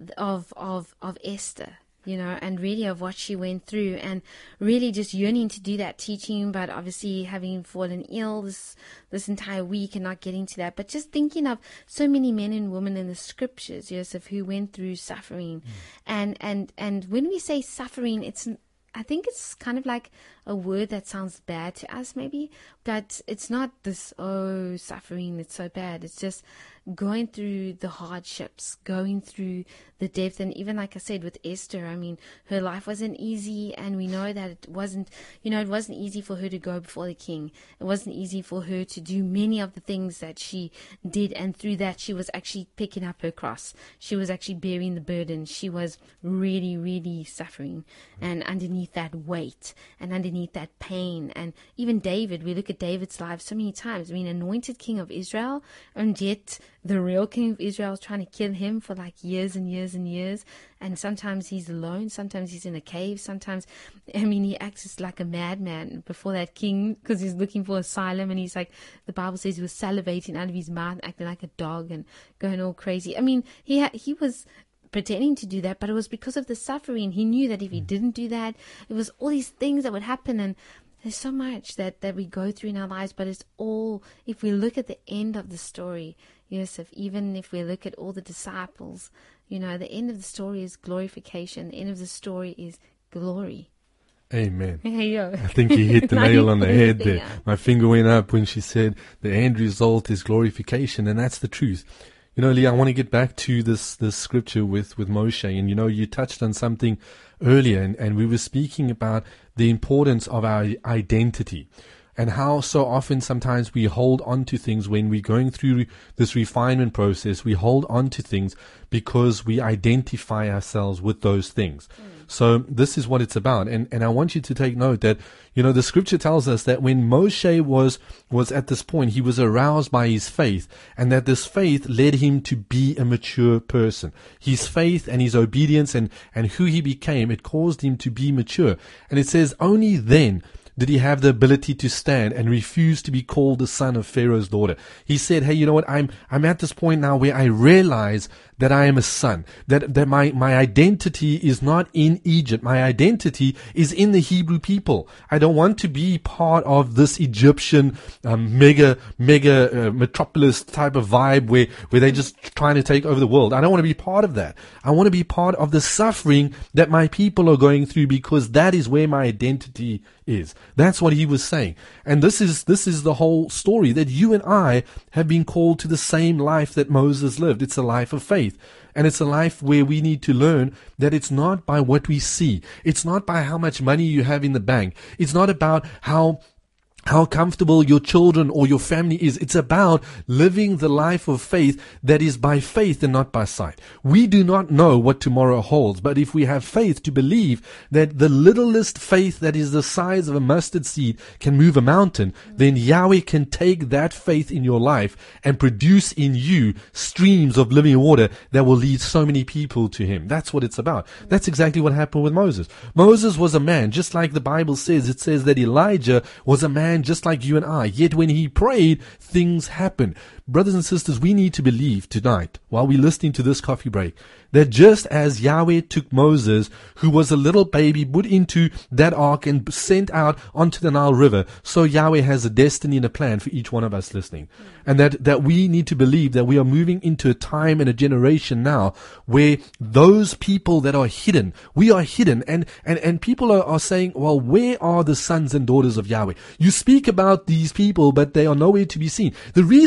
of Esther, and really of what she went through, and really just yearning to do that teaching, but obviously having fallen ill this entire week and not getting to that. But just thinking of so many men and women in the scriptures, Joseph, who went through suffering. And when we say suffering, I think it's kind of like a word that sounds bad to us maybe, but it's not this, suffering, it's so bad. It's just going through the hardships, going through the depth. And even like I said with Esther, I mean, her life wasn't easy, and we know that it wasn't easy for her to go before the king. It wasn't easy for her to do many of the things that she did, and through that she was actually picking up her cross. She was actually bearing the burden. She was really, really suffering, and underneath that weight and underneath that pain. And even David, we look at David's life so many times. I mean, anointed king of Israel, and yet the real king of Israel is trying to kill him for like years and years and years. And sometimes he's alone, sometimes he's in a cave, sometimes, he acts like a madman before that king because he's looking for asylum. And he's like, the Bible says he was salivating out of his mouth, acting like a dog and going all crazy. I mean, he was pretending to do that, but it was because of the suffering. He knew that if he didn't do that, it was all these things that would happen. And there's so much that we go through in our lives, but it's all, if we look at the end of the story, Yosef, even if we look at all the disciples, the end of the story is glorification. The end of the story is glory. Amen. Hey, yo. I think you hit the nail on the head there. My finger went up when she said the end result is glorification, and that's the truth. Lee, I want to get back to this scripture with Moshe, and you touched on something earlier, and we were speaking about the importance of our identity, and how so often sometimes we hold on to things when we're going through this refinement process. We hold on to things because we identify ourselves with those things. So this is what it's about. And I want you to take note that, the scripture tells us that when Moshe was at this point, he was aroused by his faith, and that this faith led him to be a mature person. His faith and his obedience and who he became, it caused him to be mature. And it says only then did he have the ability to stand and refuse to be called the son of Pharaoh's daughter. He said, hey, you know what? I'm at this point now where I realize that I am a son, that my identity is not in Egypt. My identity is in the Hebrew people. I don't want to be part of this Egyptian mega metropolis type of vibe where they're just trying to take over the world. I don't want to be part of that. I want to be part of the suffering that my people are going through, because that is where my identity is. That's what he was saying. And this is the whole story, that you and I have been called to the same life that Moses lived. It's a life of faith. And it's a life where we need to learn that it's not by what we see. It's not by how much money you have in the bank. It's not about how comfortable your children or your family is. It's about living the life of faith that is by faith and not by sight. We do not know what tomorrow holds, but if we have faith to believe that the littlest faith that is the size of a mustard seed can move a mountain, then Yahweh can take that faith in your life and produce in you streams of living water that will lead so many people to him. That's what it's about. That's exactly what happened with Moses. Moses was a man, just like the Bible says. It says that Elijah was a man just like you and I. Yet when he prayed, things happened. Brothers and sisters, we need to believe tonight, while we're listening to this coffee break, that just as Yahweh took Moses, who was a little baby, put into that ark and sent out onto the Nile River, so Yahweh has a destiny and a plan for each one of us listening. And that we need to believe that we are moving into a time and a generation now where those people that are hidden, we are hidden. And people are saying, well, where are the sons and daughters of Yahweh? You speak about these people, but they are nowhere to be seen. The reason why they're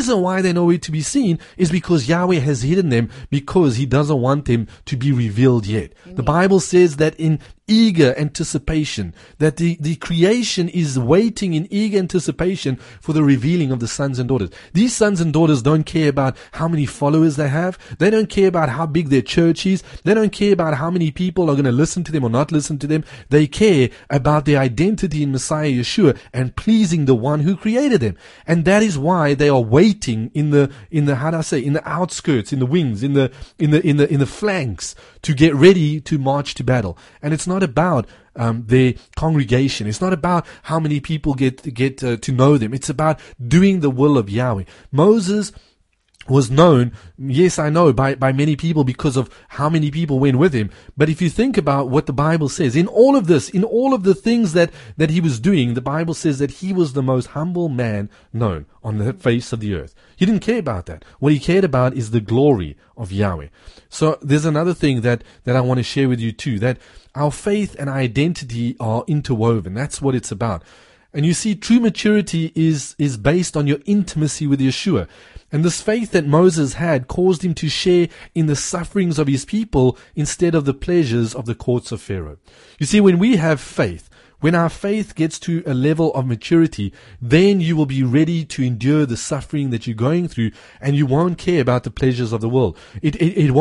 they're nowhere to be seen is because Yahweh has hidden them because He doesn't want them to be revealed yet. Amen. The Bible says that in eager anticipation, that the creation is waiting in eager anticipation for the revealing of the sons and daughters. These sons and daughters don't care about how many followers they have. They don't care about how big their church is. They don't care about how many people are going to listen to them or not listen to them. They care about their identity in Messiah Yeshua and pleasing the one who created them. And that is why they are waiting in the how do I say, in the outskirts, in the wings, in the flanks to get ready to march to battle. And it's not about their congregation. It's not about how many people get to know them. It's about doing the will of Yahweh. Moses was known, yes, I know, by many people because of how many people went with him. But if you think about what the Bible says, in all of this, in all of the things that he was doing, the Bible says that he was the most humble man known on the face of the earth. He didn't care about that. What he cared about is the glory of Yahweh. So there's another thing that I want to share with you too, that our faith and our identity are interwoven. That's what it's about. And you see, true maturity is based on your intimacy with Yeshua. And this faith that Moses had caused him to share in the sufferings of his people instead of the pleasures of the courts of Pharaoh. You see, when we have faith, when our faith gets to a level of maturity, then you will be ready to endure the suffering that you're going through, and you won't care about the pleasures of the world. It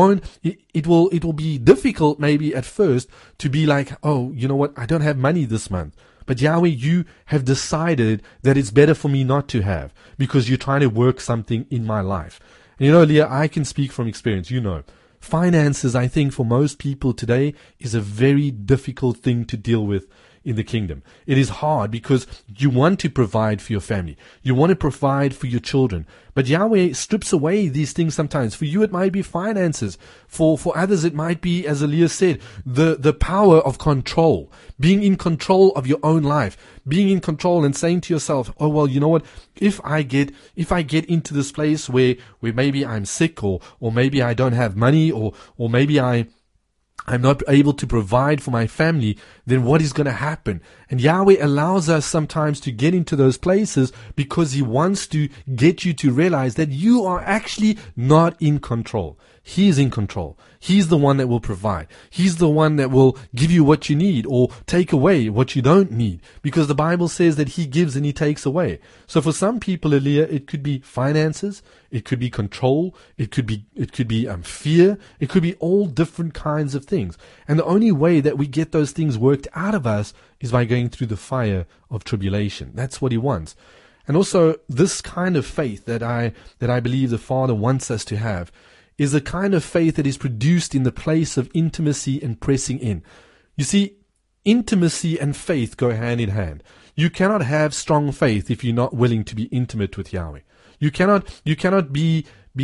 will be difficult maybe at first to be like, oh, you know what, I don't have money this month. But Yahweh, you have decided that it's better for me not to have because you're trying to work something in my life. And you know, Leah, I can speak from experience. You know, finances, I think, for most people today is a very difficult thing to deal with in the kingdom. It is hard because you want to provide for your family. You want to provide for your children. But Yahweh strips away these things sometimes. For you, it might be finances. For others, it might be, as Elias said, the power of control. Being in control of your own life. Being in control and saying to yourself, oh, well, you know what? If I get into this place where maybe I'm sick or maybe I don't have money or maybe I'm not able to provide for my family, then what is going to happen? And Yahweh allows us sometimes to get into those places because He wants to get you to realize that you are actually not in control. He is in control. He's the one that will provide. He's the one that will give you what you need or take away what you don't need, because the Bible says that He gives and He takes away. So for some people, Aliyah, it could be finances, it could be control, it could be fear, it could be all different kinds of things. And the only way that we get those things worked out of us is by going through the fire of tribulation. That's what He wants. And also, this kind of faith that I believe the Father wants us to have is the kind of faith that is produced in the place of intimacy and pressing in. You see, intimacy and faith go hand in hand. You cannot have strong faith if you're not willing to be intimate with Yahweh. You cannot be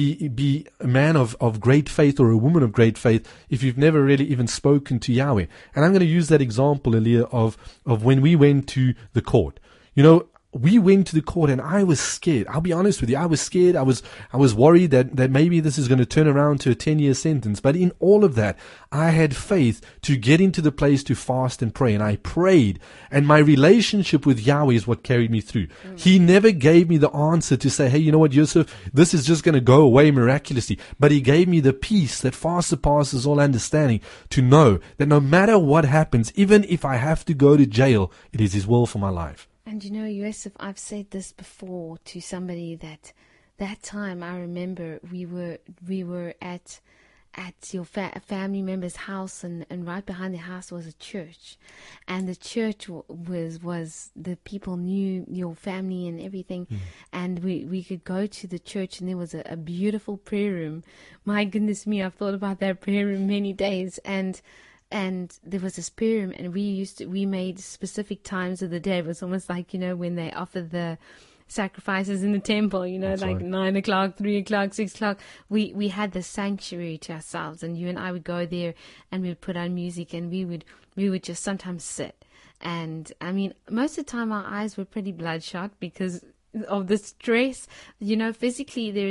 a man of great faith or a woman of great faith if you've never really even spoken to Yahweh. And I'm going to use that example, Aliyah, of when we went to the court. You know, we went to the court and I was scared. I'll be honest with you. I was scared. I was worried that maybe this is going to turn around to a 10-year sentence. But in all of that, I had faith to get into the place to fast and pray. And I prayed. And my relationship with Yahweh is what carried me through. He never gave me the answer to say, hey, you know what, Yusuf, this is just going to go away miraculously. But He gave me the peace that far surpasses all understanding to know that no matter what happens, even if I have to go to jail, it is His will for my life. And you know, Yosef, I've said this before to somebody that time I remember we were at your family member's house, and right behind the house was a church, and the church was the people knew your family and everything, and we could go to the church, and there was a beautiful prayer room. My goodness me, I've thought about that prayer room many days, and there was this prayer room, and we made specific times of the day. It was almost like, you know, when they offered the sacrifices in the temple, you know, that's like right. 9 o'clock, 3 o'clock, 6 o'clock. We had the sanctuary to ourselves, and you and I would go there and we would put on music, and we would just sometimes sit. And I mean, most of the time our eyes were pretty bloodshot because of the stress. You know, physically there's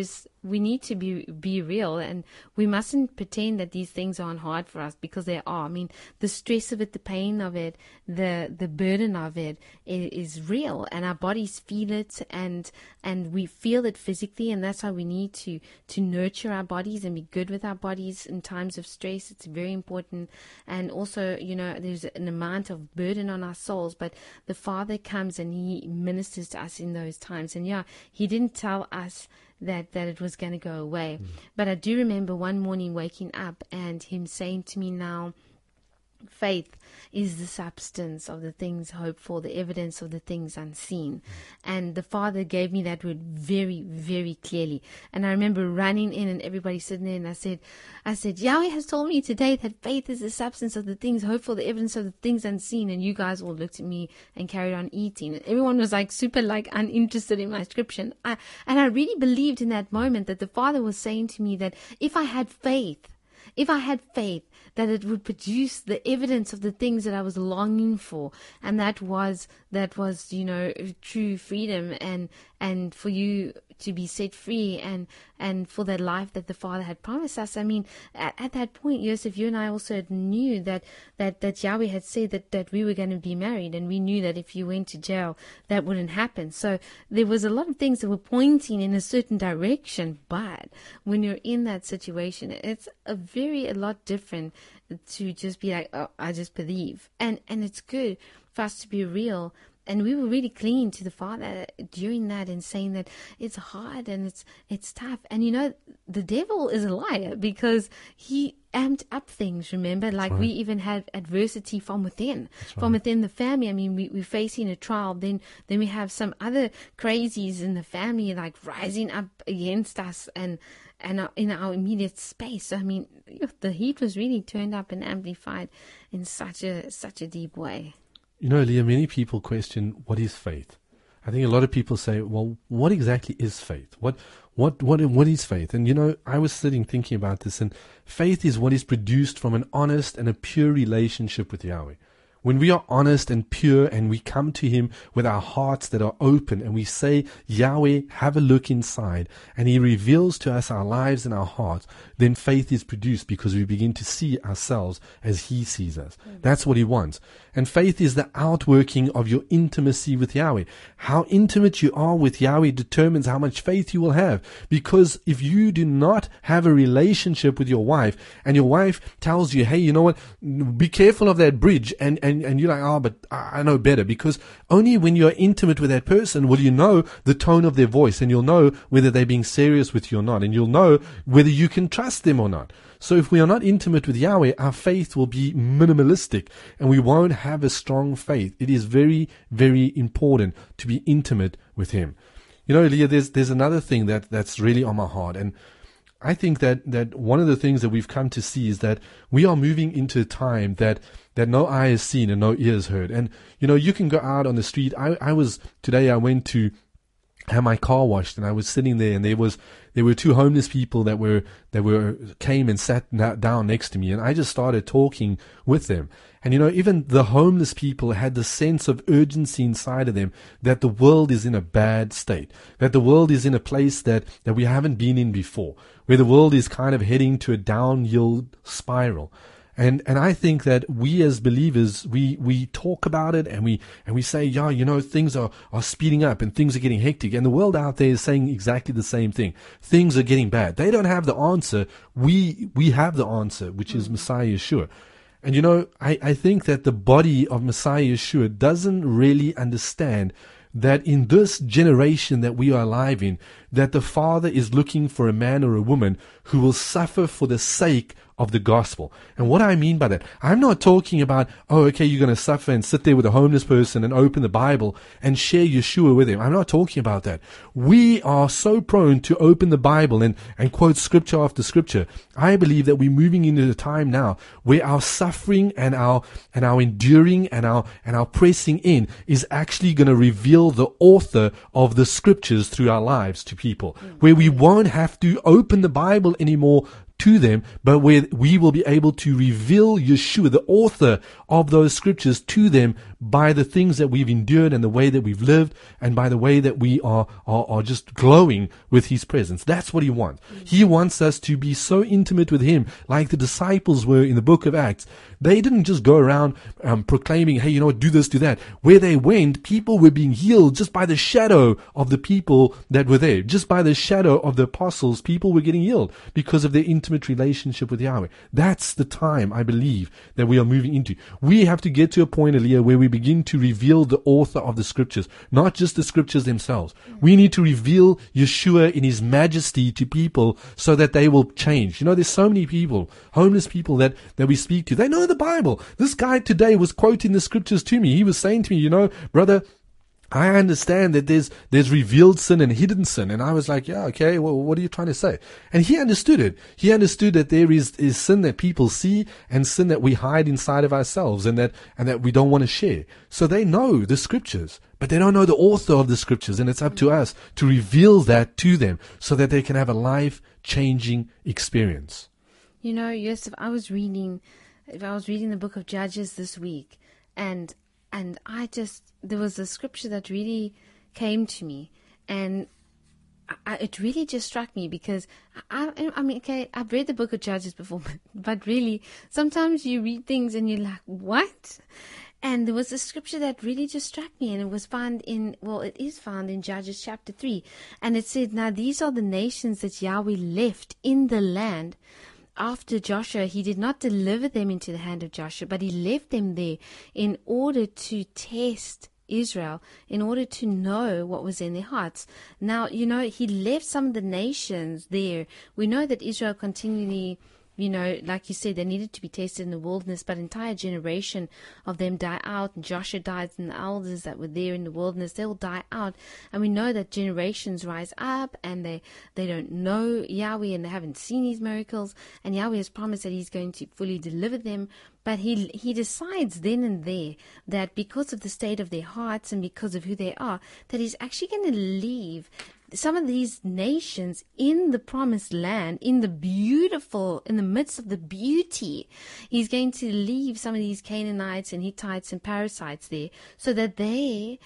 we need to be real, and we mustn't pretend that these things aren't hard for us, because they are. I mean, the stress of it, the pain of it, the burden of it is real, and our bodies feel it, and we feel it physically, and that's why we need to nurture our bodies and be good with our bodies in times of stress. It's very important. And also, there's an amount of burden on our souls, but the Father comes and He ministers to us in those times. And He didn't tell us that it was going to go away. But I do remember one morning waking up and Him saying to me, now, faith is the substance of the things hoped for, the evidence of the things unseen. And the Father gave me that word very, very clearly. And I remember running in and everybody sitting there, and I said, Yahweh has told me today that faith is the substance of the things hoped for, the evidence of the things unseen. And you guys all looked at me and carried on eating. And everyone was super uninterested in my scripture. And I really believed in that moment that the Father was saying to me that if I had faith, that it would produce the evidence of the things that I was longing for, and that was true freedom, and for you to be set free, and for that life that the Father had promised us. I mean, at that point, Joseph, you and I also knew that Yahweh had said that we were going to be married, and we knew that if you went to jail, that wouldn't happen. So there was a lot of things that were pointing in a certain direction, but when you're in that situation, it's a lot different to just be like, oh, I just believe. And it's good for us to be real. And we were really clean to the Father during that, and saying that it's hard and it's tough. And the devil is a liar, because he amped up things, remember? We even had adversity from within, from within the family. I mean, we're facing a trial. Then we have some other crazies in the family, rising up against us and in our immediate space. So, I mean, the heat was really turned up and amplified in such a deep way. Leah, many people question, what is faith? I think a lot of people say, well, what exactly is faith? What is faith? And I was sitting thinking about this, and faith is what is produced from an honest and a pure relationship with Yahweh. When we are honest and pure, and we come to Him with our hearts that are open, and we say, Yahweh, have a look inside, and He reveals to us our lives and our hearts, then faith is produced, because we begin to see ourselves as He sees us. That's what He wants. And faith is the outworking of your intimacy with Yahweh. How intimate you are with Yahweh determines how much faith you will have. Because if you do not have a relationship with your wife, and your wife tells you, hey, you know what, be careful of that bridge, and you're like, oh, but I know better. Because only when you're intimate with that person will you know the tone of their voice, and you'll know whether they're being serious with you or not, and you'll know whether you can trust them or not. So if we are not intimate with Yahweh, our faith will be minimalistic, and we won't have a strong faith. It is very, very important to be intimate with Him. Leah, there's another thing that's really on my heart, and I think that one of the things that we've come to see is that we are moving into a time that no eye has seen and no ear has heard. And you can go out on the street. I went to have my car washed, and I was sitting there, and there were two homeless people that came and sat down next to me, and I just started talking with them. And even the homeless people had the sense of urgency inside of them that the world is in a bad state, that the world is in a place that we haven't been in before, where the world is kind of heading to a downhill spiral. And I think that we as believers, we talk about it, and we say, things are speeding up and things are getting hectic. And the world out there is saying exactly the same thing. Things are getting bad. They don't have the answer. We have the answer, which is Messiah Yeshua. And I think that the body of Messiah Yeshua doesn't really understand that in this generation that we are alive in, that the Father is looking for a man or a woman who will suffer for the sake of the gospel. And what I mean by that, I'm not talking about, you're going to suffer and sit there with a homeless person and open the Bible and share Yeshua with him. I'm not talking about that. We are so prone to open the Bible and quote scripture after scripture. I believe that we're moving into a time now where our suffering and our enduring and our pressing in is actually going to reveal the author of the scriptures through our lives to people, where we won't have to open the Bible anymore to them, but where we will be able to reveal Yeshua, the author of those scriptures, to them by the things that we've endured and the way that we've lived and by the way that we are just glowing with His presence. That's what He wants. He wants us to be so intimate with Him like the disciples were in the book of Acts. They didn't just go around proclaiming, hey, you know what, do this, do that. Where they went, people were being healed just by the shadow of the people that were there. Just by the shadow of the apostles, people were getting healed because of their intimate relationship with Yahweh. That's the time, I believe, that we are moving into. We have to get to a point, Aliyah, where we begin to reveal the author of the scriptures, not just the scriptures themselves. We need to reveal Yeshua in His majesty to people so that they will change. You know, there's so many people, homeless people that we speak to. They know the Bible. This guy today was quoting the scriptures to me. He was saying to me, you know, brother, I understand that there's revealed sin and hidden sin. And I was like, yeah, okay, well, what are you trying to say? And he understood it. He understood that there is sin that people see and sin that we hide inside of ourselves and that we don't want to share. So they know the scriptures, but they don't know the author of the scriptures. And it's up to us to reveal that to them so that they can have a life-changing experience. You know, Yosef, I was reading the book of Judges this week, and there was a scripture that really came to me, and it really just struck me because I mean, okay, I've read the book of Judges before, but really, sometimes you read things and you're like, what? And there was a scripture that really just struck me, and it is found in Judges chapter 3, and it said, now these are the nations that Yahweh left in the land. After Joshua, He did not deliver them into the hand of Joshua, but He left them there in order to test Israel, in order to know what was in their hearts. Now, you know, He left some of the nations there. We know that Israel continually, you know, like you said, they needed to be tested in the wilderness, but an entire generation of them die out, and Joshua dies, and the elders that were there in the wilderness, they'll die out. And we know that generations rise up, and they don't know Yahweh, and they haven't seen His miracles, and Yahweh has promised that He's going to fully deliver them. But he decides then and there that because of the state of their hearts and because of who they are, that He's actually going to leave some of these nations in the promised land, in the midst of the beauty. He's going to leave some of these Canaanites and Hittites and Perizzites there so that they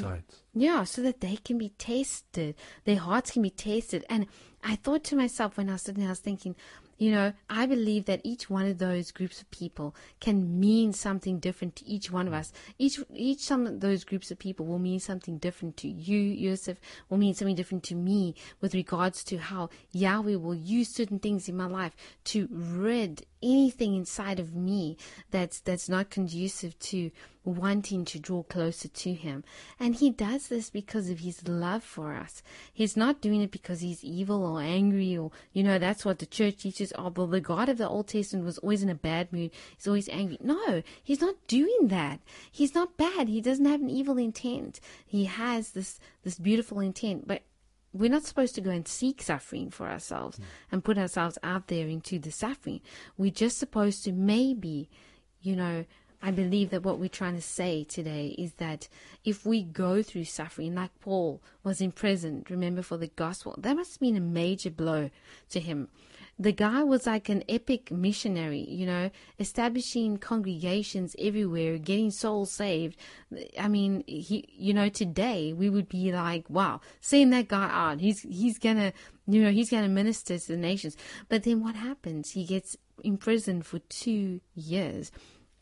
so that they can be tested. Their hearts can be tested. And I thought to myself when I was sitting there, I was thinking, you know, I believe that each one of those groups of people can mean something different to each one of us. Some of those groups of people will mean something different to you, Yosef, will mean something different to me with regards to how Yahweh will use certain things in my life to rid anything inside of me that's not conducive to wanting to draw closer to Him. And He does this because of His love for us. He's not doing it because He's evil or angry, or, you know, that's what the church teaches. Oh, well, the God of the Old Testament was always in a bad mood. He's always angry. No, He's not doing that. He's not bad. He doesn't have an evil intent. He has this beautiful intent. But we're not supposed to go and seek suffering for ourselves and put ourselves out there into the suffering. We're just supposed to maybe, you know, I believe that what we're trying to say today is that if we go through suffering, like Paul was imprisoned, remember, for the gospel, that must have been a major blow to him. The guy was like an epic missionary, you know, establishing congregations everywhere, getting souls saved. I mean, today we would be like, wow, seeing that guy out, he's gonna minister to the nations. But then what happens? He gets imprisoned for 2 years.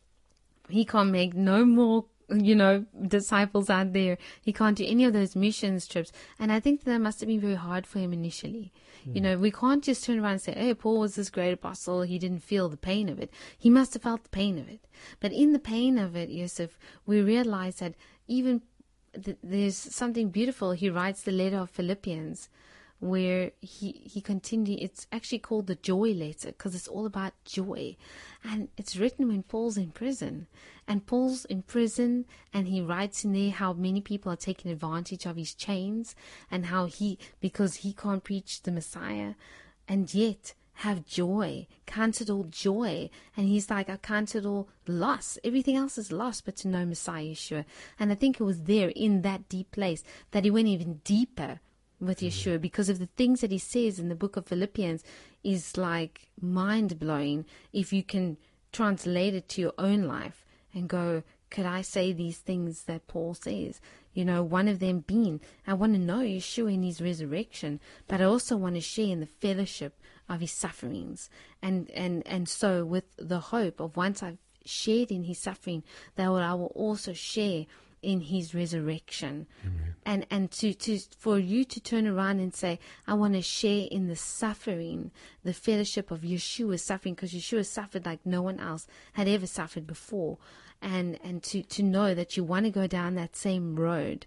He can't make no more, disciples out there. He can't do any of those missions trips. And I think that must have been very hard for him initially. We can't just turn around and say, hey, Paul was this great apostle. He didn't feel the pain of it. He must have felt the pain of it. But in the pain of it, Yosef, we realize that even there's something beautiful. He writes the letter of Philippians, where he continued. It's actually called the joy letter because it's all about joy, and it's written when Paul's in prison. And Paul's in prison, and he writes in there how many people are taking advantage of his chains, and how because he can't preach the Messiah, and yet have joy, count it all joy. And he's like, I count it all loss. Everything else is lost, but to know Messiah Yeshua. And I think it was there in that deep place that he went even deeper with Yeshua, because of the things that he says in the book of Philippians is like mind-blowing if you can translate it to your own life and go, could I say these things that Paul says? You know, one of them being, I want to know Yeshua in his resurrection, but I also want to share in the fellowship of his sufferings. And so with the hope of once I've shared in his suffering, that I will also share in his resurrection. Amen. And for you to turn around and say, I want to share in the suffering, the fellowship of Yeshua's suffering, because Yeshua suffered like no one else had ever suffered before. And to know that you want to go down that same road,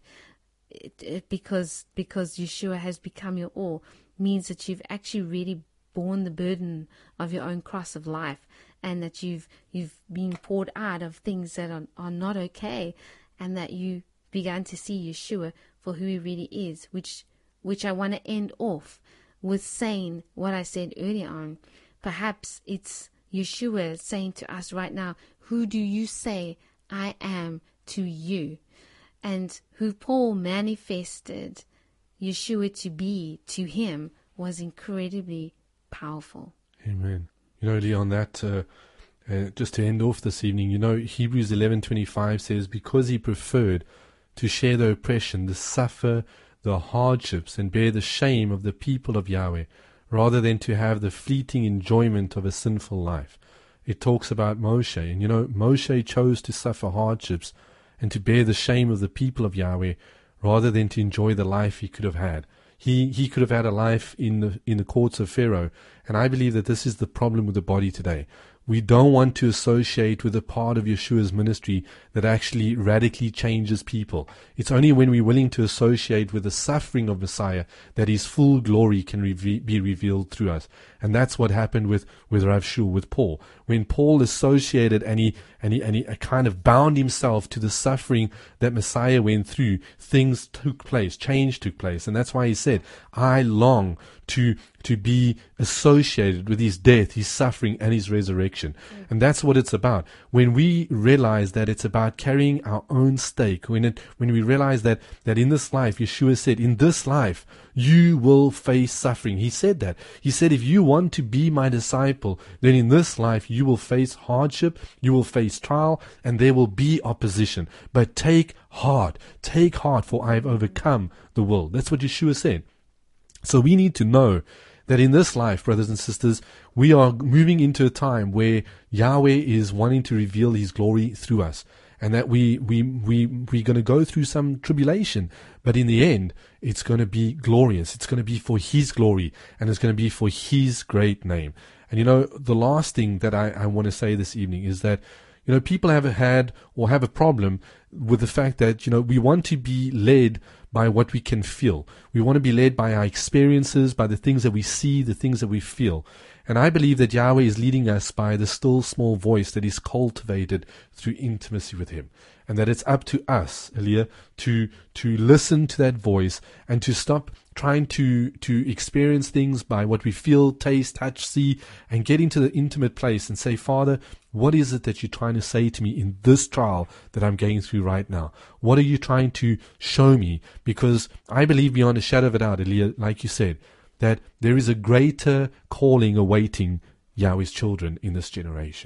because Yeshua has become your all, means that you've actually really borne the burden of your own cross of life, and that you've been poured out of things that are not okay, and that you began to see Yeshua for who he really is, which I want to end off with saying what I said earlier on. Perhaps it's Yeshua saying to us right now, who do you say I am to you? And who Paul manifested Yeshua to be to him was incredibly powerful. Amen. You know, Leon, that just to end off this evening, you know, Hebrews 11:25 says, because he preferred to share the oppression, the suffer, the hardships, and bear the shame of the people of Yahweh, rather than to have the fleeting enjoyment of a sinful life. It talks about Moshe, and you know, Moshe chose to suffer hardships and to bear the shame of the people of Yahweh, rather than to enjoy the life he could have had. He could have had a life in the courts of Pharaoh, and I believe that this is the problem with the body today. We don't want to associate with a part of Yeshua's ministry that actually radically changes people. It's only when we're willing to associate with the suffering of Messiah that his full glory can be revealed through us. And that's what happened with Rav Shul, with Paul. When Paul associated and he kind of bound himself to the suffering that Messiah went through, things took place, change took place. And that's why he said, I long to be associated with his death, his suffering, and his resurrection. And that's what it's about. When we realize that it's about carrying our own stake, when we realize that in this life, Yeshua said, in this life, you will face suffering. He said that. He said, if you want to be my disciple, then in this life, you will face hardship, you will face trial, and there will be opposition. But take heart, for I have overcome the world. That's what Yeshua said. So we need to know that in this life, brothers and sisters, we are moving into a time where Yahweh is wanting to reveal his glory through us, and that we're going to go through some tribulation, but in the end, it's going to be glorious. It's going to be for his glory, and it's going to be for his great name. And you know, the last thing that I want to say this evening is that, you know, people have a problem with the fact that, you know, we want to be led by what we can feel. We want to be led by our experiences, by the things that we see, the things that we feel. And I believe that Yahweh is leading us by the still small voice that is cultivated through intimacy with him. And that it's up to us, Elia, to listen to that voice and to stop trying to experience things by what we feel, taste, touch, see, and get into the intimate place and say, Father, what is it that you're trying to say to me in this trial that I'm going through right now? What are you trying to show me? Because I believe beyond a shadow of a doubt, Elia, like you said, that there is a greater calling awaiting Yahweh's children in this generation.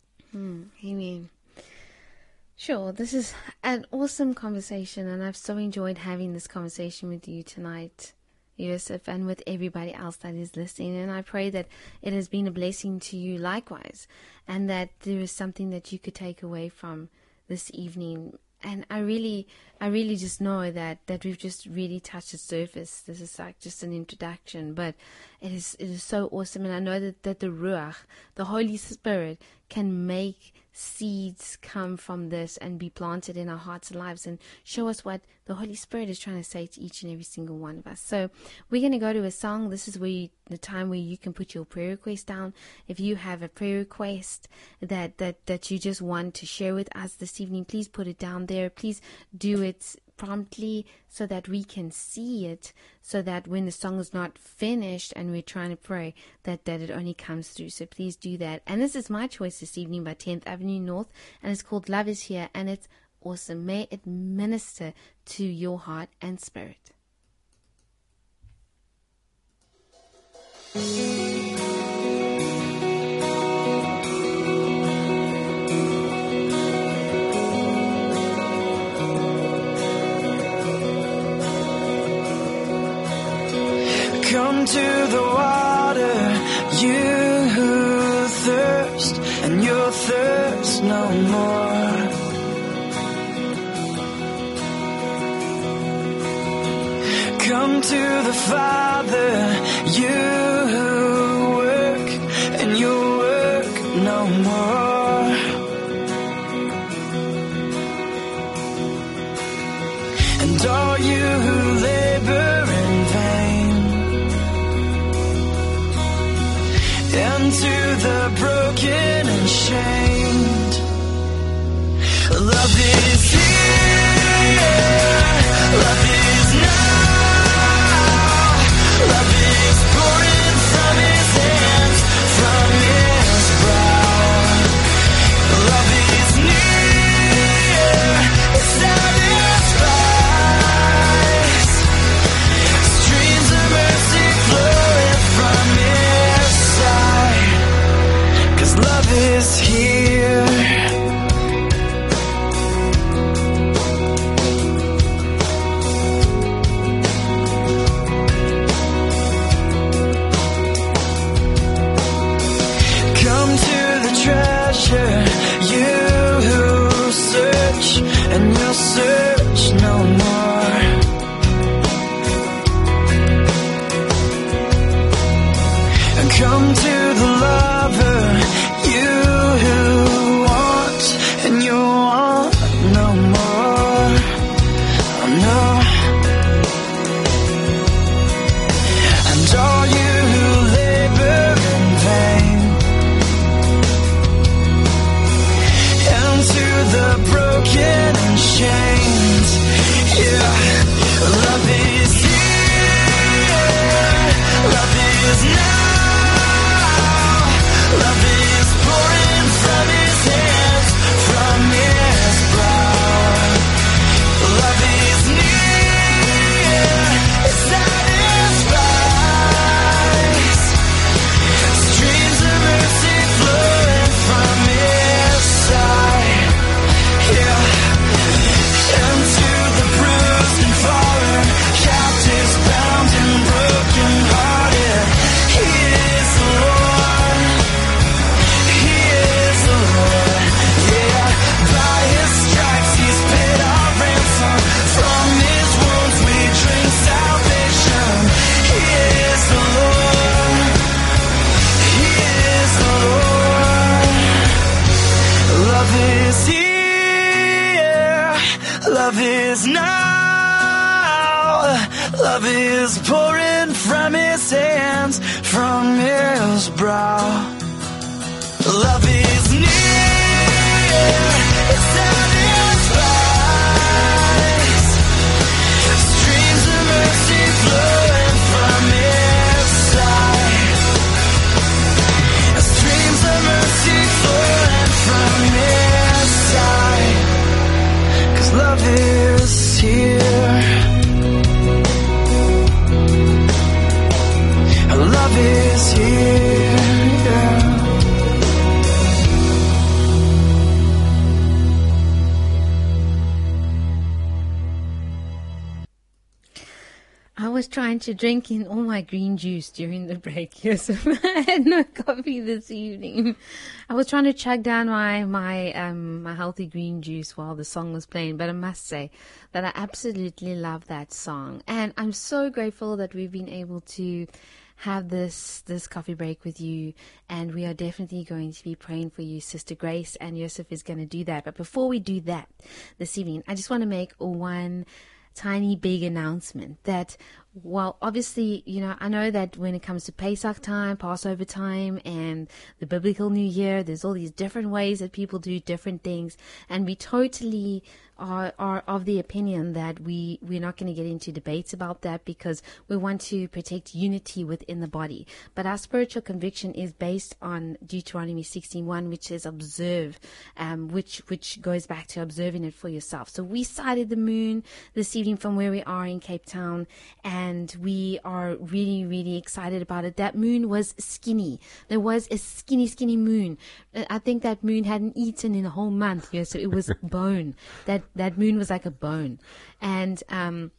Amen. Sure, this is an awesome conversation, and I've so enjoyed having this conversation with you tonight, Yosef, and with everybody else that is listening. And I pray that it has been a blessing to you likewise, and that there is something that you could take away from this evening. And I really just know that we've just really touched the surface. This is like just an introduction, but it is so awesome. And I know that the Ruach, the Holy Spirit, can make seeds come from this and be planted in our hearts and lives and show us what the Holy Spirit is trying to say to each and every single one of us. So we're going to go to a song. This is the time where you can put your prayer request down. If you have a prayer request that you just want to share with us this evening, please put it down there. Please do it promptly so that we can see it, so that when the song is not finished and we're trying to pray, that it only comes through. So please do that. And this is my choice this evening by 10th Avenue North, and it's called Love Is Here, and it's awesome. May it minister to your heart and spirit. Come to the water, you who thirst, and you'll thirst no more. Come to the Father, you who work, and you'll work no more. And all you who labor in vain, and to the broken and shamed, love is here, love is now, love is pouring from his hands, from his brow. Love is near, it satisfies, streams of mercy flowing from his side, 'cause love is here. Treasure, you who search, and you'll search no more. And come to the lover, you who want, and you want no more. Oh no. And all you who labor in vain, the broken and chained, yeah. Love is here, love is now, love is pouring from his hands, from his brow. Love is near, it satisfies, streams of mercy flowing from his side. Yeah, and to the bruised and fallen, captives bound and broken hearted, He is the Lord, He is the Lord. Yeah, by His stripes He's paid our ransom, from His wounds we drink salvation. He is the Lord, He is the Lord. Love is here, love is now, love is pouring from his hands, from his brow. Love is near, it satisfies, streams of mercy flowing from his side, streams of mercy flowing from his side. Love is here, love is here, yeah. I was trying to drink in all my green juice during the break. Yes, I had no coffee this evening. I was trying to chug down my healthy green juice while the song was playing. But I must say that I absolutely love that song, and I'm so grateful that we've been able to have this coffee break with you, and we are definitely going to be praying for you. Sister Grace and Yosef is going to do that. But before we do that this evening, I just want to make one tiny big announcement that, well, obviously, you know, I know that when it comes to Pesach time, Passover time, and the biblical New Year, there's all these different ways that people do different things, and we totally are of the opinion that we're not going to get into debates about that, because we want to protect unity within the body. But our spiritual conviction is based on Deuteronomy 16:1, which says observe, which goes back to observing it for yourself. So we sighted the moon this evening from where we are in Cape Town, and we are really, really excited about it. That moon was skinny. There was a skinny moon. I think that moon hadn't eaten in a whole month. Yeah, so it was bone. That moon was like a bone. And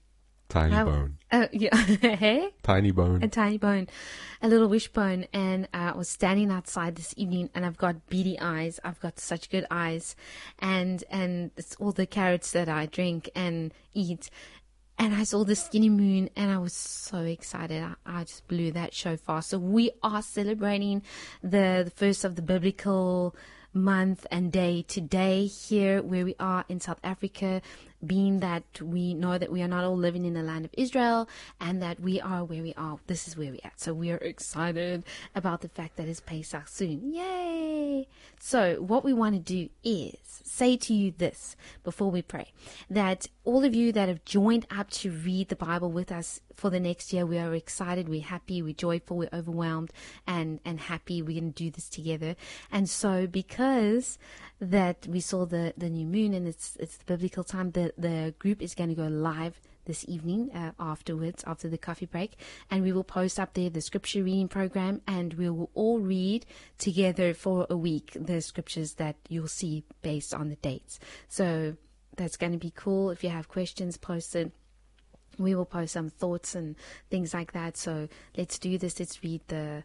Tiny bone. Yeah. Hey? Tiny bone. A tiny bone, a little wishbone. And I was standing outside this evening, and I've got beady eyes. I've got such good eyes, and it's all the carrots that I drink and eat. And I saw the skinny moon, and I was so excited. I just blew that shofar. So we are celebrating the first of the biblical month and day today here where we are in South Africa, being that we know that we are not all living in the land of Israel, and that we are where we are. This is where we're at. So we are excited about the fact that it's Pesach soon. Yay! So what we want to do is say to you this before we pray, that all of you that have joined up to read the Bible with us for the next year, we are excited, we're happy, we're joyful, we're overwhelmed and happy. We're going to do this together. And so because that we saw the new moon and it's the biblical time, the group is going to go live this evening afterwards, after the coffee break, and we will post up there the scripture reading program, and we will all read together for a week the scriptures that you'll see based on the dates. So that's going to be cool. If you have questions, post it. We will post some thoughts and things like that. So let's do this. Let's read the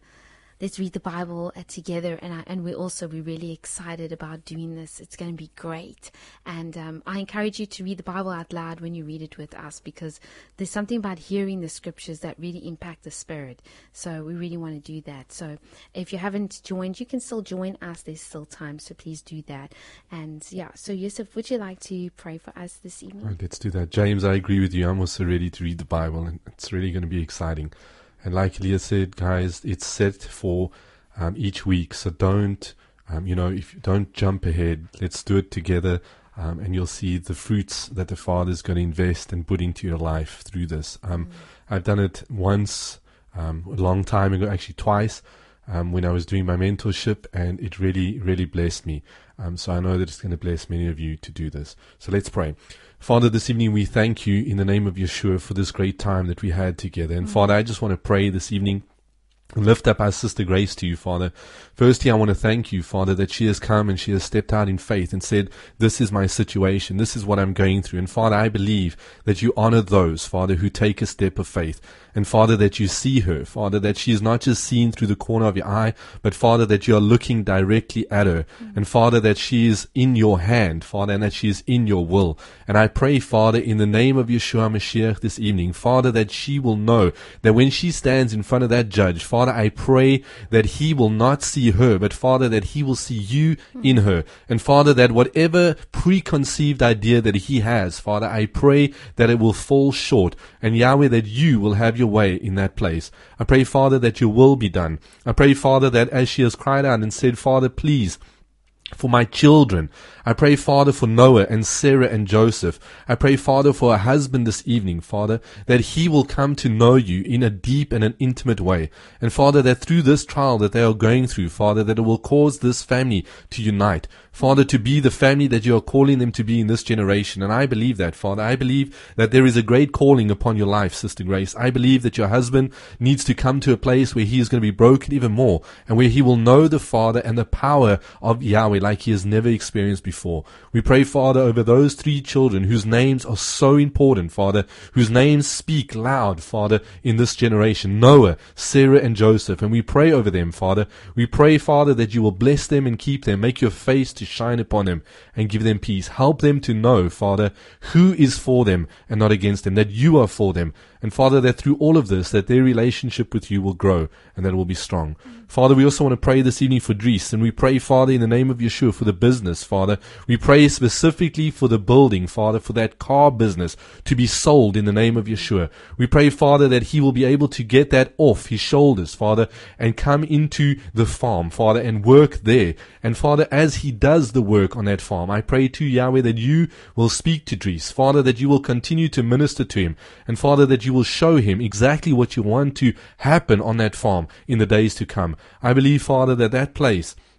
Bible together, and we're really excited about doing this. It's going to be great, and I encourage you to read the Bible out loud when you read it with us, because there's something about hearing the scriptures that really impact the spirit. So we really want to do that. So if you haven't joined, you can still join us. There's still time, so please do that. And yeah, so Yusuf, would you like to pray for us this evening? Right, let's do that. James, I agree with you. I'm also ready to read the Bible, and it's really going to be exciting. And like Leah said, guys, it's set for each week. So don't, if you don't jump ahead, let's do it together. And you'll see the fruits that the Father is going to invest and put into your life through this. I've done it once, a long time ago, actually twice, when I was doing my mentorship, and it really, really blessed me. So I know that it's going to bless many of you to do this. So let's pray. Father, this evening we thank you in the name of Yeshua for this great time that we had together. And Father, I just want to pray this evening and lift up our sister Grace to you, Father. Firstly, I want to thank you, Father, that she has come and she has stepped out in faith and said, this is my situation, this is what I'm going through. And Father, I believe that you honor those, Father, who take a step of faith. And Father, that you see her, Father, that she is not just seen through the corner of your eye, but Father, that you are looking directly at her. And Father, that she is in your hand, Father, and that she is in your will. And I pray, Father, in the name of Yeshua Mashiach this evening, Father, that she will know that when she stands in front of that judge, Father, I pray that he will not see her, but Father, that he will see you in her. And Father, that whatever preconceived idea that he has, Father, I pray that it will fall short. And Yahweh, that you will have your way in that place. I pray, Father, that your will be done. I pray, Father, that as she has cried out and said, Father, please, for my children. I pray, Father, for Noah and Sarah and Joseph. I pray, Father, for her husband this evening, Father, that he will come to know you in a deep and an intimate way. And Father, that through this trial that they are going through, Father, that it will cause this family to unite. Father, to be the family that you are calling them to be in this generation. And I believe that, Father. I believe that there is a great calling upon your life, Sister Grace. I believe that your husband needs to come to a place where he is going to be broken even more, and where he will know the Father and the power of Yahweh like he has never experienced before. We pray, Father, over those 3 children whose names are so important, Father, whose names speak loud, Father, in this generation, Noah, Sarah, and Joseph. And we pray over them, Father. We pray, Father, that you will bless them and keep them, make your face to shine upon them and give them peace. Help them to know, Father, who is for them and not against them, that you are for them. And Father, that through all of this, that their relationship with you will grow and that it will be strong. Father, we also want to pray this evening for Dries, and we pray, Father, in the name of Yeshua, for the business, Father. We pray specifically for the building, Father, for that car business to be sold in the name of Yeshua. We pray, Father, that he will be able to get that off his shoulders, Father, and come into the farm, Father, and work there. And Father, as he does the work on that farm, I pray to Yahweh that you will speak to Dries, Father, that you will continue to minister to him, and Father, that you will show him exactly what you want to happen on that farm in the days to come. I believe, Father, that place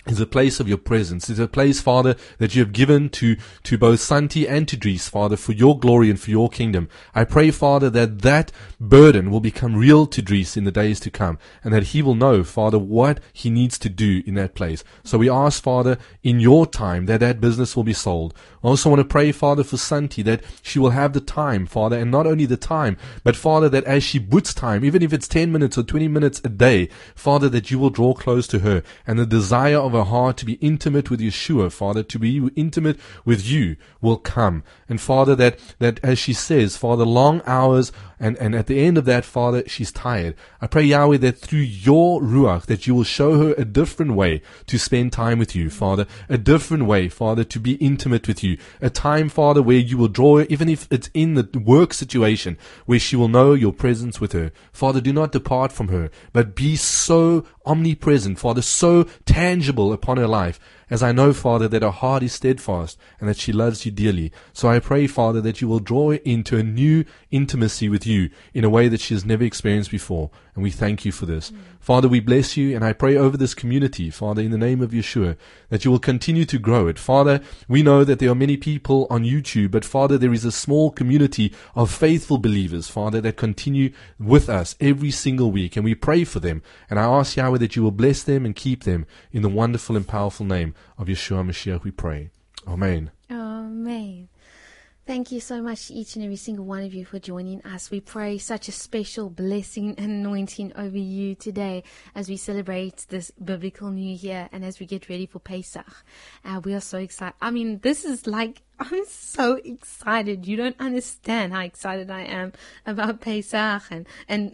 is a place of your presence. It's a place, Father, that you have given to both Santi and to Dries, Father, for your glory and for your kingdom. I pray, Father, that burden will become real to Dries in the days to come, and that he will know, Father, what he needs to do in that place. So we ask, Father, in your time, that business will be sold. I also want to pray, Father, for Santi, that she will have the time, Father, and not only the time, but, Father, that as she puts time, even if it's 10 minutes or 20 minutes a day, Father, that you will draw close to her, and the desire of her heart to be intimate with Yeshua, Father, to be intimate with you will come. And Father, that as she says, Father, long hours, and at the end of that, Father, she's tired. I pray, Yahweh, that through your Ruach, that you will show her a different way to spend time with you, Father, a different way, Father, to be intimate with you, a time, Father, where you will draw her, even if it's in the work situation, where she will know your presence with her. Father, do not depart from her, but be so omnipresent, Father, so tangible upon her life, as I know, Father, that her heart is steadfast and that she loves you dearly. So I pray, Father, that you will draw her into a new intimacy with you in a way that she has never experienced before. And we thank you for this. Father, we bless you, and I pray over this community, Father, in the name of Yeshua, that you will continue to grow it. Father, we know that there are many people on YouTube, but Father, there is a small community of faithful believers, Father, that continue with us every single week, and we pray for them. And I ask, Yahweh, that you will bless them and keep them in the wonderful and powerful name of Yeshua Mashiach, we pray. Amen. Amen. Thank you so much to each and every single one of you for joining us. We pray such a special blessing and anointing over you today as we celebrate this biblical new year and as we get ready for Pesach. We are so excited. I mean, this is like, I'm so excited. You don't understand how excited I am about Pesach and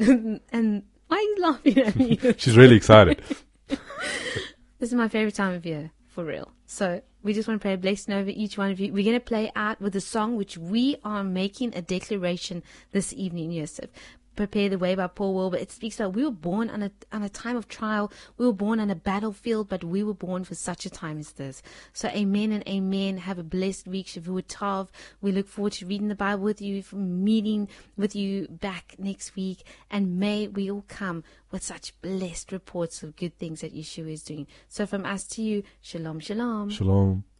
why are you laughing at me? She's really excited. This is my favorite time of year, for real. So we just want to pray a blessing over each one of you. We're going to play out with a song which we are making a declaration this evening, Yosef. Prepare the Way by Paul Wilbur. It speaks about we were born on a time of trial. We were born on a battlefield, but we were born for such a time as this. So amen and amen. Have a blessed week, Shavua Tov. We look forward to reading the Bible with you, meeting with you back next week. And may we all come with such blessed reports of good things that Yeshua is doing. So from us to you, shalom, shalom. Shalom.